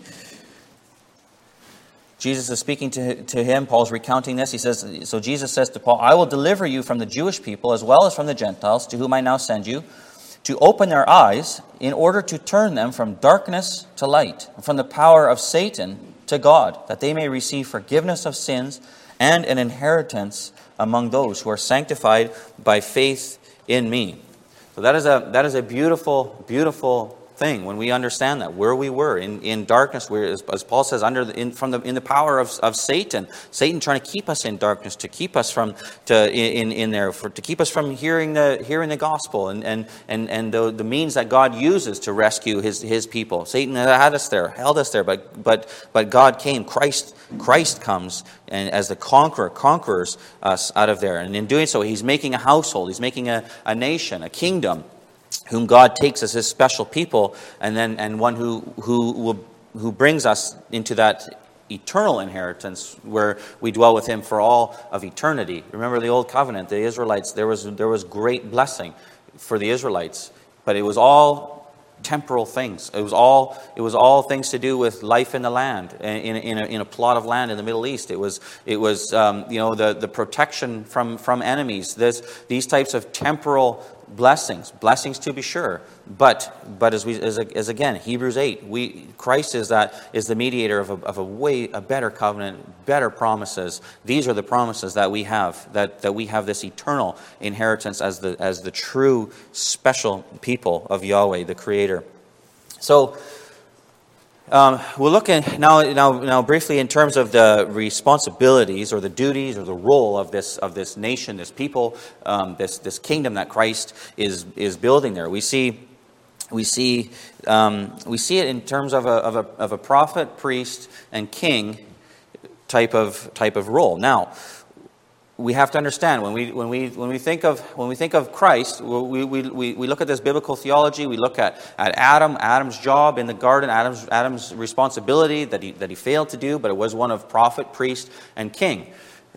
Jesus is speaking to, to him. Paul's recounting this. He says, so Jesus says to Paul, I will deliver you from the Jewish people as well as from the Gentiles, to whom I now send you, to open their eyes in order to turn them from darkness to light, from the power of Satan to God, that they may receive forgiveness of sins and an inheritance among those who are sanctified by faith in me. So that is a that is a beautiful, beautiful thing when we understand that, where we were in, in darkness, where, as, as Paul says, under the, in from the in the power of, of Satan, Satan trying to keep us in darkness, to keep us from to in in there, for to keep us from hearing the hearing the gospel and and and and the, the means that God uses to rescue his his people. Satan had us there, held us there, but but but God came. Christ Christ comes and as the conqueror conquers us out of there, and in doing so, he's making a household, he's making a, a nation, a kingdom, whom God takes as his special people, and then and one who who will who brings us into that eternal inheritance where we dwell with him for all of eternity. Remember the old covenant, the Israelites, there was there was great blessing for the Israelites, but it was all temporal things. It was all it was all things to do with life in the land, in in a, in a plot of land in the Middle East. It was it was um, you know the the protection from from enemies. This these types of temporal blessings, blessings to be sure, but but as we as, as again Hebrews eight, we Christ is that is the mediator of a, of a way a better covenant, better promises. These are the promises that we have, that that we have this eternal inheritance as the as the true special people of Yahweh, the Creator. So Um, we'll look at now, now, now briefly in terms of the responsibilities or the duties or the role of this of this nation, this people, um, this this kingdom that Christ is is building there. We see we see um, we see it in terms of a of a of a prophet, priest, and king type of type of role. Now, we have to understand when we when we when we think of when we think of Christ, we we we, we look at this biblical theology. We look at, at Adam, Adam's job in the garden, Adam's Adam's responsibility that he that he failed to do, but it was one of prophet, priest, and king.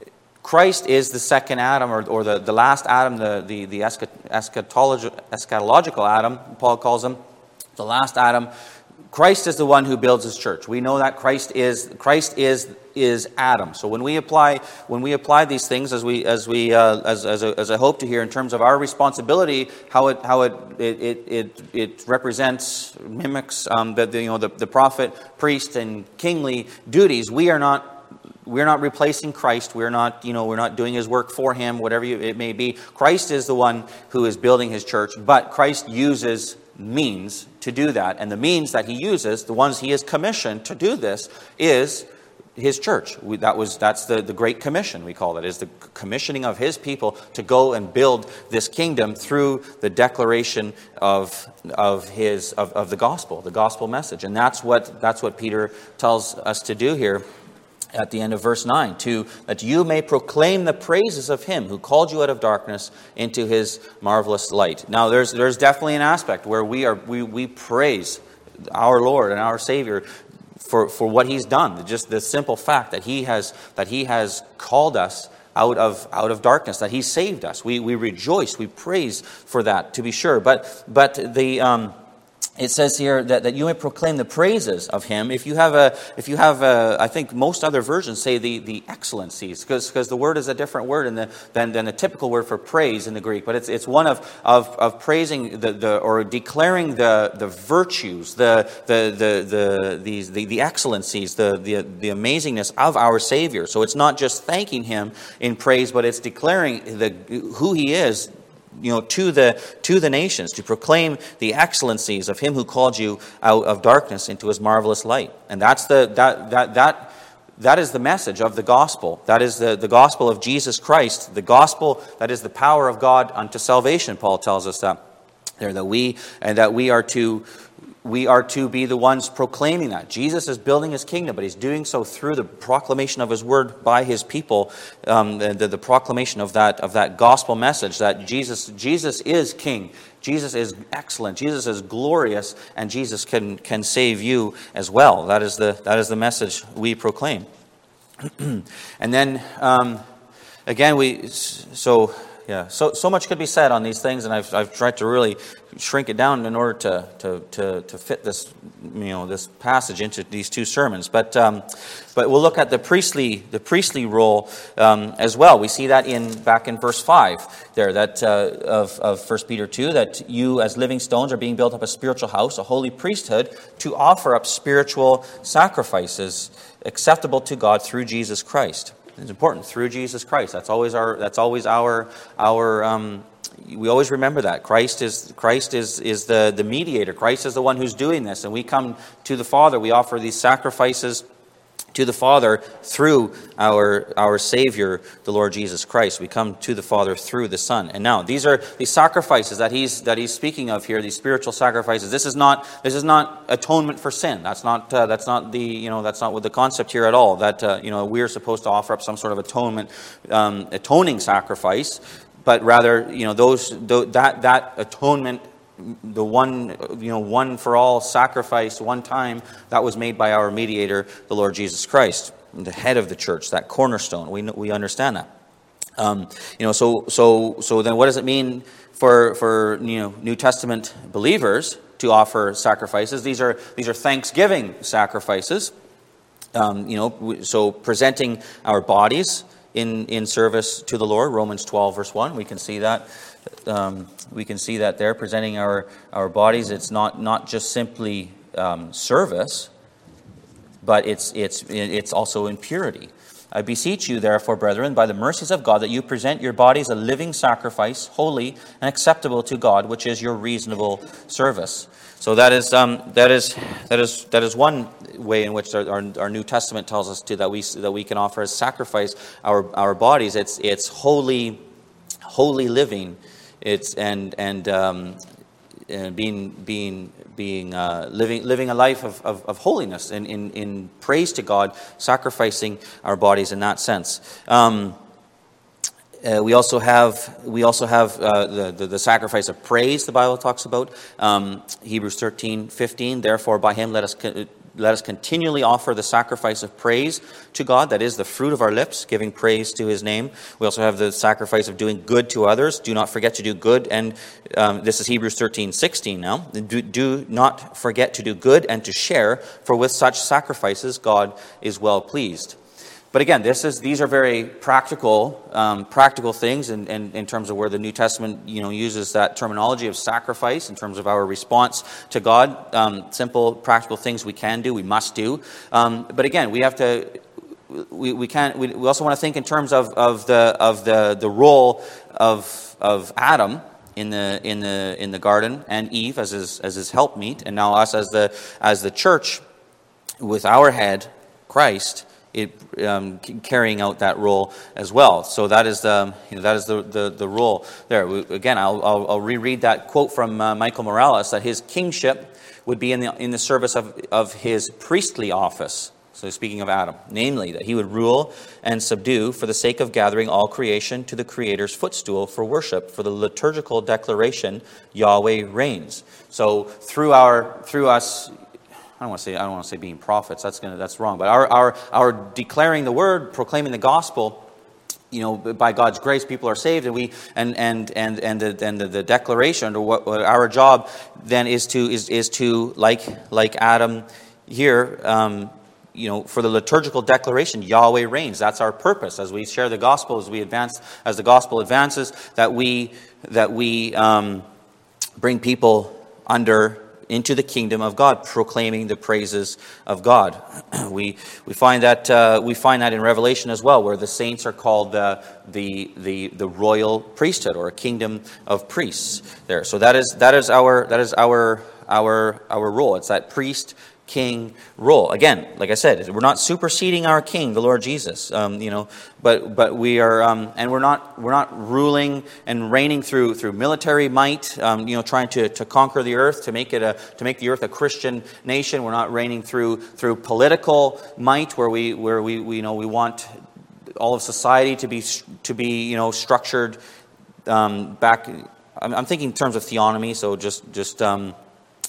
Christ is the second Adam, or, or the, the last Adam, the the the eschatological eschatological Adam. Paul calls him the last Adam. Christ is the one who builds his church. We know that Christ is Christ is is Adam. So when we apply when we apply these things, as we as we uh, as as, a, as I hope to hear in terms of our responsibility, how it how it it it, it represents mimics um, the, the you know the, the prophet, priest, and kingly duties. We are not. We're not replacing Christ. We're not, you know, we're not doing his work for him, whatever it may be. Christ is the one who is building his church, but Christ uses means to do that. And the means that he uses, the ones he is commissioned to do this, is his church. We, that was that's the, the Great Commission, we call it, is the commissioning of his people to go and build this kingdom through the declaration of of his of, of the gospel, the gospel message. And that's what that's what Peter tells us to do here at the end of verse nine, to that you may proclaim the praises of him who called you out of darkness into his marvelous light. Now there's there's definitely an aspect where we are we we praise our Lord and our Savior for, for what he's done. Just the simple fact that he has that he has called us out of out of darkness, that he saved us. We we rejoice, we praise for that, to be sure. But but the um It says here that, that you may proclaim the praises of him. If you have a, if you have a, I think most other versions say the, the excellencies, because because the word is a different word in the, than than the typical word for praise in the Greek. But it's it's one of of, of praising the, the or declaring the the virtues, the the the the these the, the excellencies, the, the the amazingness of our Savior. So it's not just thanking him in praise, but it's declaring the who he is, you know, to the to the nations, to proclaim the excellencies of him who called you out of darkness into his marvelous light. And that's the that that that that is the message of the gospel. That is the, the gospel of Jesus Christ, the gospel that is the power of God unto salvation. Paul tells us that there, that we and that we are to we are to be the ones proclaiming that. Jesus is building his kingdom, but he's doing so through the proclamation of his word by his people, um, the, the, the proclamation of that of that gospel message that Jesus Jesus is king, Jesus is excellent, Jesus is glorious, and Jesus can can save you as well. That is the that is the message we proclaim. And then um, again, we so Yeah. So so much could be said on these things, and I've I've tried to really shrink it down in order to to to, to fit this you know this passage into these two sermons. But um, but we'll look at the priestly the priestly role um, as well. We see that in back in verse five there that uh, of of First Peter two, that you as living stones are being built up a spiritual house, a holy priesthood, to offer up spiritual sacrifices acceptable to God through Jesus Christ. It's important, through Jesus Christ. That's always our. That's always our. Our. Um, we always remember that Christ is Christ is is the the mediator. Christ is the one who's doing this, and we come to the Father. We offer these sacrifices to the Father through our our Savior, the Lord Jesus Christ. We come to the Father through the Son. And now these are these sacrifices that he's that he's speaking of here. These spiritual sacrifices. This is not this is not atonement for sin. That's not uh, that's not the you know that's not what the concept here at all. That uh, you know we're supposed to offer up some sort of atonement, um, atoning sacrifice, but rather you know those th- that that atonement. The one, you know, one for all sacrifice, one time that was made by our mediator, the Lord Jesus Christ, the head of the church, that cornerstone. We we understand that. Um, you know, so so so then, what does it mean for for you know New Testament believers to offer sacrifices? These are these are thanksgiving sacrifices. Um, you know, so presenting our bodies in in service to the Lord. Romans twelve verse one. We can see that. Um, we can see that there, presenting our, our bodies. It's not, not just simply um, service, but it's it's it's also in purity. I beseech you, therefore, brethren, by the mercies of God, that you present your bodies a living sacrifice, holy and acceptable to God, which is your reasonable service. So that is um, that is that is that is one way in which our, our, our New Testament tells us to that we that we can offer as sacrifice our our bodies. It's it's holy, holy living. It's and and um, and being being being uh, living living a life of, of, of holiness and in, in praise to God, sacrificing our bodies in that sense. Um, uh, we also have we also have uh, the, the the sacrifice of praise. The Bible talks about um, Hebrews thirteen fifteen. Therefore, by him let us. Co- Let us continually offer the sacrifice of praise to God, that is the fruit of our lips, giving praise to his name. We also have the sacrifice of doing good to others. Do not forget to do good. And um, this is Hebrews thirteen sixteen now. Do, do not forget to do good and to share, for with such sacrifices God is well pleased. But again, this is these are very practical, um, practical things, in, in, in terms of where the New Testament, you know, uses that terminology of sacrifice in terms of our response to God. Um, simple, practical things we can do, we must do. Um, but again, we have to. We we can't. We, we also want to think in terms of, of the of the, the role of of Adam in the in the in the garden, and Eve as his as his helpmeet, and now us as the as the church with our head, Christ. It, um, carrying out that role as well. So that is the you know that is the the, the role there. We, again, I'll, I'll I'll reread that quote from uh, Michael Morales, that his kingship would be in the in the service of of his priestly office. So speaking of Adam, namely that he would rule and subdue for the sake of gathering all creation to the Creator's footstool for worship, for the liturgical declaration, Yahweh reigns. So through our through us. I don't want to say I don't want to say being prophets. That's gonna that's wrong. But our our our declaring the word, proclaiming the gospel, you know, by God's grace, people are saved, and we and and and and the and the, the declaration, or what, what our job then is to is is to like like Adam here. Um, You know, for the liturgical declaration, Yahweh reigns. That's our purpose as we share the gospel, as we advance, as the gospel advances. That we that we um, bring people under. Into the kingdom of God, proclaiming the praises of God. We we find that uh, we find that in Revelation as well, where the saints are called the the the the royal priesthood, or a kingdom of priests. There, so that is that is our that is our our our role. It's that priest king role. Again, like I said, we're not superseding our king, the Lord Jesus. Um, you know, but but we are, um, and we're not we're not ruling and reigning through through military might. Um, you know, trying to, to conquer the earth, to make it a to make the earth a Christian nation. We're not reigning through through political might, where we where we, we you know we want all of society to be to be you know structured um, back. I'm, I'm thinking in terms of theonomy. So just just. Um,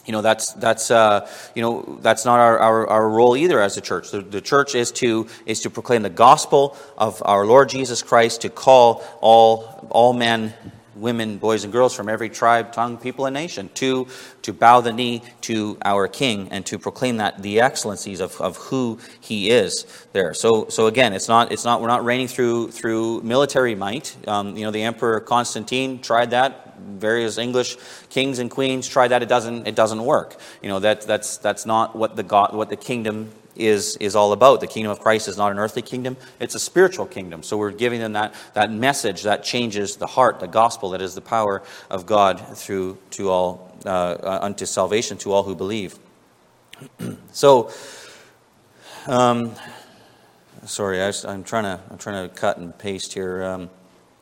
You know, that's that's uh, you know that's not our, our, our role either as a church. The, the church is to is to proclaim the gospel of our Lord Jesus Christ, to call all all men, women, boys and girls from every tribe, tongue, people, and nation to to bow the knee to our King and to proclaim that the excellencies of, of who He is there. So so again, it's not it's not we're not reigning through through military might. Um, you know, the Emperor Constantine tried that. Various English kings and queens tried that. It doesn't it doesn't work. You know, that that's that's not what the God what the kingdom is is all about. The kingdom of Christ is not an earthly kingdom, it's a spiritual kingdom. So we're giving them that that message that changes the heart, the gospel that is the power of God through to all uh, unto salvation to all who believe. so um sorry, I, I'm trying to I'm trying to cut and paste here. Um,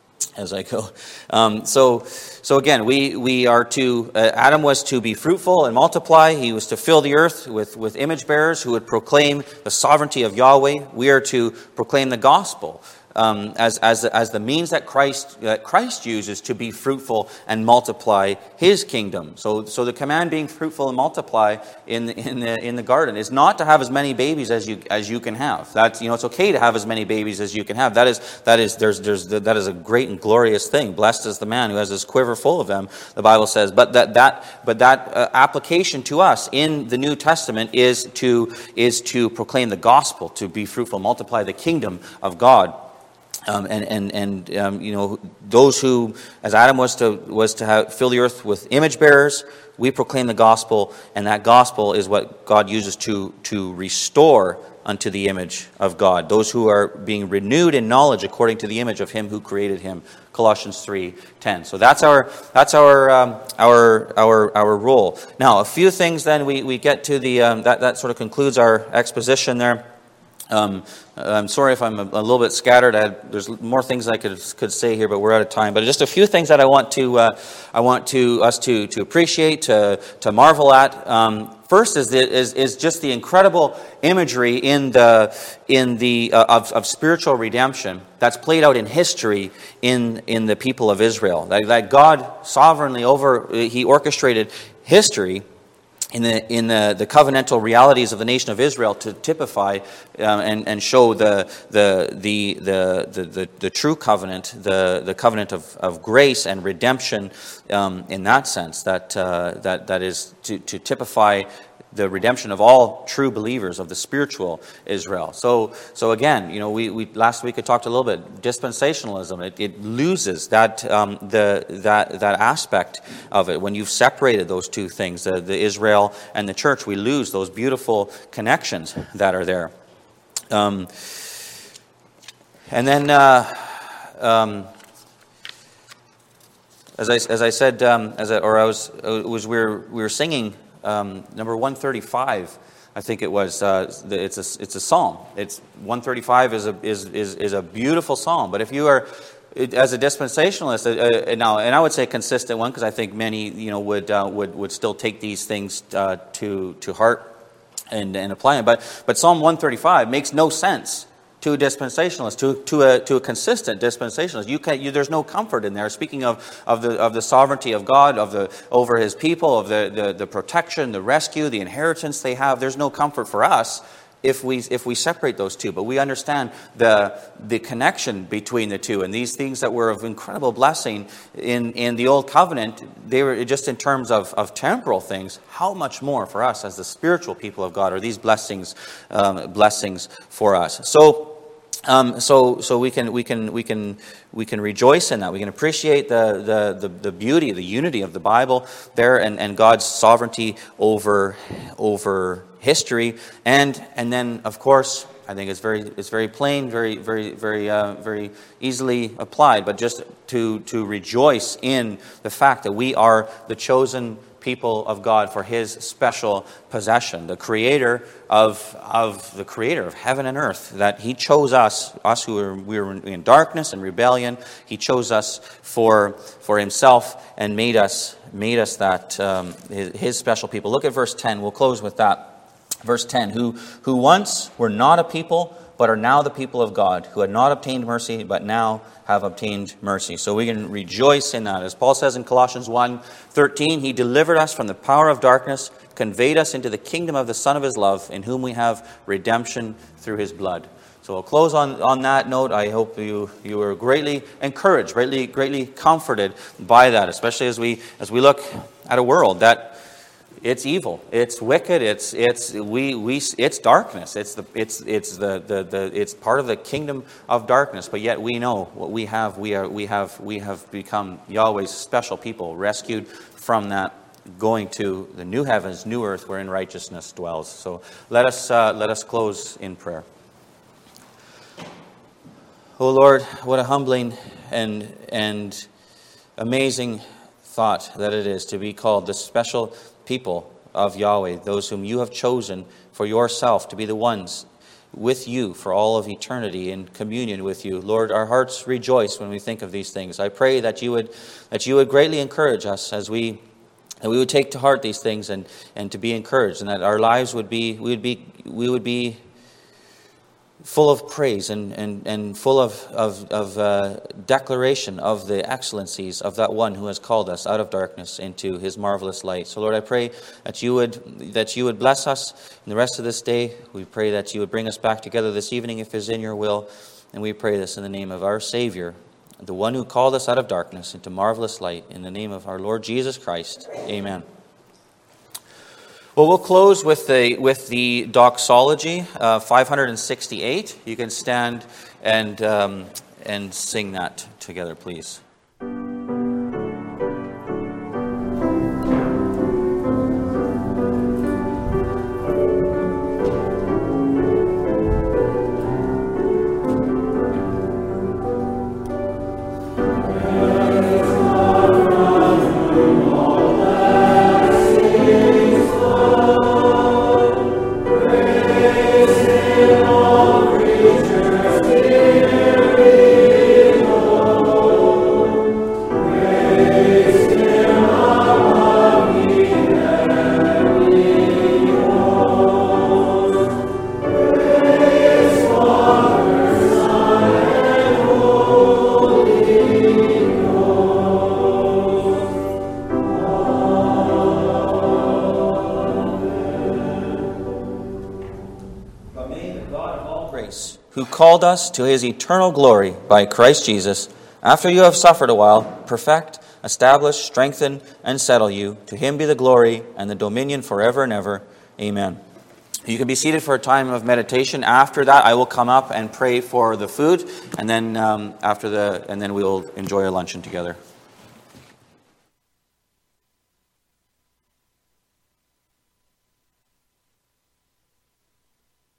As I go, um, so so again, we we are to. Uh, Adam was to be fruitful and multiply. He was to fill the earth with with image bearers who would proclaim the sovereignty of Yahweh. We are to proclaim the gospel um, as as as the means that Christ that Christ uses to be fruitful and multiply His kingdom. So so the command being fruitful and multiply in the, in the in the garden is not to have as many babies as you as you can have. That's you know it's okay to have as many babies as you can have. That is that is there's there's that is a great and glorious thing. Blessed is the man who has his quiver full of them, the Bible says. But that that but that uh, application to us in the New Testament is to is to proclaim the gospel, to be fruitful, multiply the kingdom of God. Um, and and and um, you know those who, as Adam was to was to have, fill the earth with image bearers, we proclaim the gospel, and that gospel is what God uses to to restore unto the image of God. Those who are being renewed in knowledge according to the image of Him who created him. Colossians three ten. So that's our that's our um, our our our role. Now a few things. Then we we get to the um, that that sort of concludes our exposition there. Um, I'm sorry if I'm a, a little bit scattered. I had, there's more things I could could say here, but we're out of time. But just a few things that I want to uh, I want to us to to appreciate, to to marvel at. Um, first is, the, is is just the incredible imagery in the in the uh, of of spiritual redemption that's played out in history in in the people of Israel. That, that God sovereignly over He orchestrated history in the in the, the covenantal realities of the nation of Israel to typify um, and and show the the the the the, the, the true covenant, the the covenant of, of grace and redemption um, in that sense, that uh, that that is to, to typify the redemption of all true believers of the spiritual Israel. So, so again, you know, we, we last week I talked a little bit dispensationalism. It, it loses that um, the that that aspect of it when you've separated those two things, the, the Israel and the church. We lose those beautiful connections that are there. Um, and then, uh, um, as I as I said, um, as I, or I was it was we were we were singing. Um, number one thirty-five, I think it was. Uh, it's a it's a psalm. It's one thirty-five is a is is is a beautiful psalm. But if you are, as a dispensationalist, uh, uh, now, and I would say a consistent one, because I think many you know would uh, would would still take these things uh, to to heart and and apply them. But but Psalm one thirty-five makes no sense to a dispensationalist, to to a to a consistent dispensationalist. You can you, there's no comfort in there. Speaking of, of the of the sovereignty of God, of the over His people, of the, the, the protection, the rescue, the inheritance they have. There's no comfort for us if we if we separate those two. But we understand the the connection between the two, and these things that were of incredible blessing in, in the old covenant, they were just in terms of, of temporal things. How much more for us as the spiritual people of God are these blessings um, blessings for us? So. Um, so, so we can we can we can we can rejoice in that. We can appreciate the the the, the beauty, the unity of the Bible there, and, and God's sovereignty over over history, and and then of course I think it's very it's very plain, very very very uh, very easily applied. But just to to rejoice in the fact that we are the chosen people of God for His special possession, the creator of of the creator of heaven and earth, that He chose us, us who were we were in darkness and rebellion. He chose us for for Himself and made us made us that um, his, his special people. Look at verse ten. We'll close with that. Verse ten, who who once were not a people, but are now the people of God, who had not obtained mercy, but now have obtained mercy. So we can rejoice in that. As Paul says in Colossians one thirteen, he delivered us from the power of darkness, conveyed us into the kingdom of the Son of his love, in whom we have redemption through his blood. So I'll close on, on that note. I hope you, you were greatly encouraged, greatly, greatly comforted by that, especially as we as we look at a world that it's evil, it's wicked, it's it's we we it's darkness. It's the it's it's the, the, the it's part of the kingdom of darkness. But yet we know what we have. We are we have we have become Yahweh's special people, rescued from that, going to the new heavens, new earth, wherein righteousness dwells. So let us uh, let us close in prayer. Oh Lord, what a humbling and and amazing thought that it is to be called the special people of Yahweh, those whom you have chosen for yourself to be the ones with you for all of eternity in communion with you. Lord, our hearts rejoice when we think of these things. I pray that you would that you would greatly encourage us as we that we would take to heart these things and, and to be encouraged, and that our lives would be we would be we would be full of praise and, and, and full of, of, of uh, declaration of the excellencies of that one who has called us out of darkness into his marvelous light. So Lord, I pray that you would that you would bless us in the rest of this day. We pray that you would bring us back together this evening if it is in your will. And we pray this in the name of our Savior, the one who called us out of darkness into marvelous light, in the name of our Lord Jesus Christ. Amen. Well, we'll close with the with the doxology, uh, five hundred sixty-eight. You can stand and um, and sing that together, please. Who called us to his eternal glory by Christ Jesus, after you have suffered a while, perfect, establish, strengthen, and settle you. To him be the glory and the dominion forever and ever. Amen. You can be seated for a time of meditation. After that, I will come up and pray for the food, and then um, after the, and then we will enjoy a luncheon together.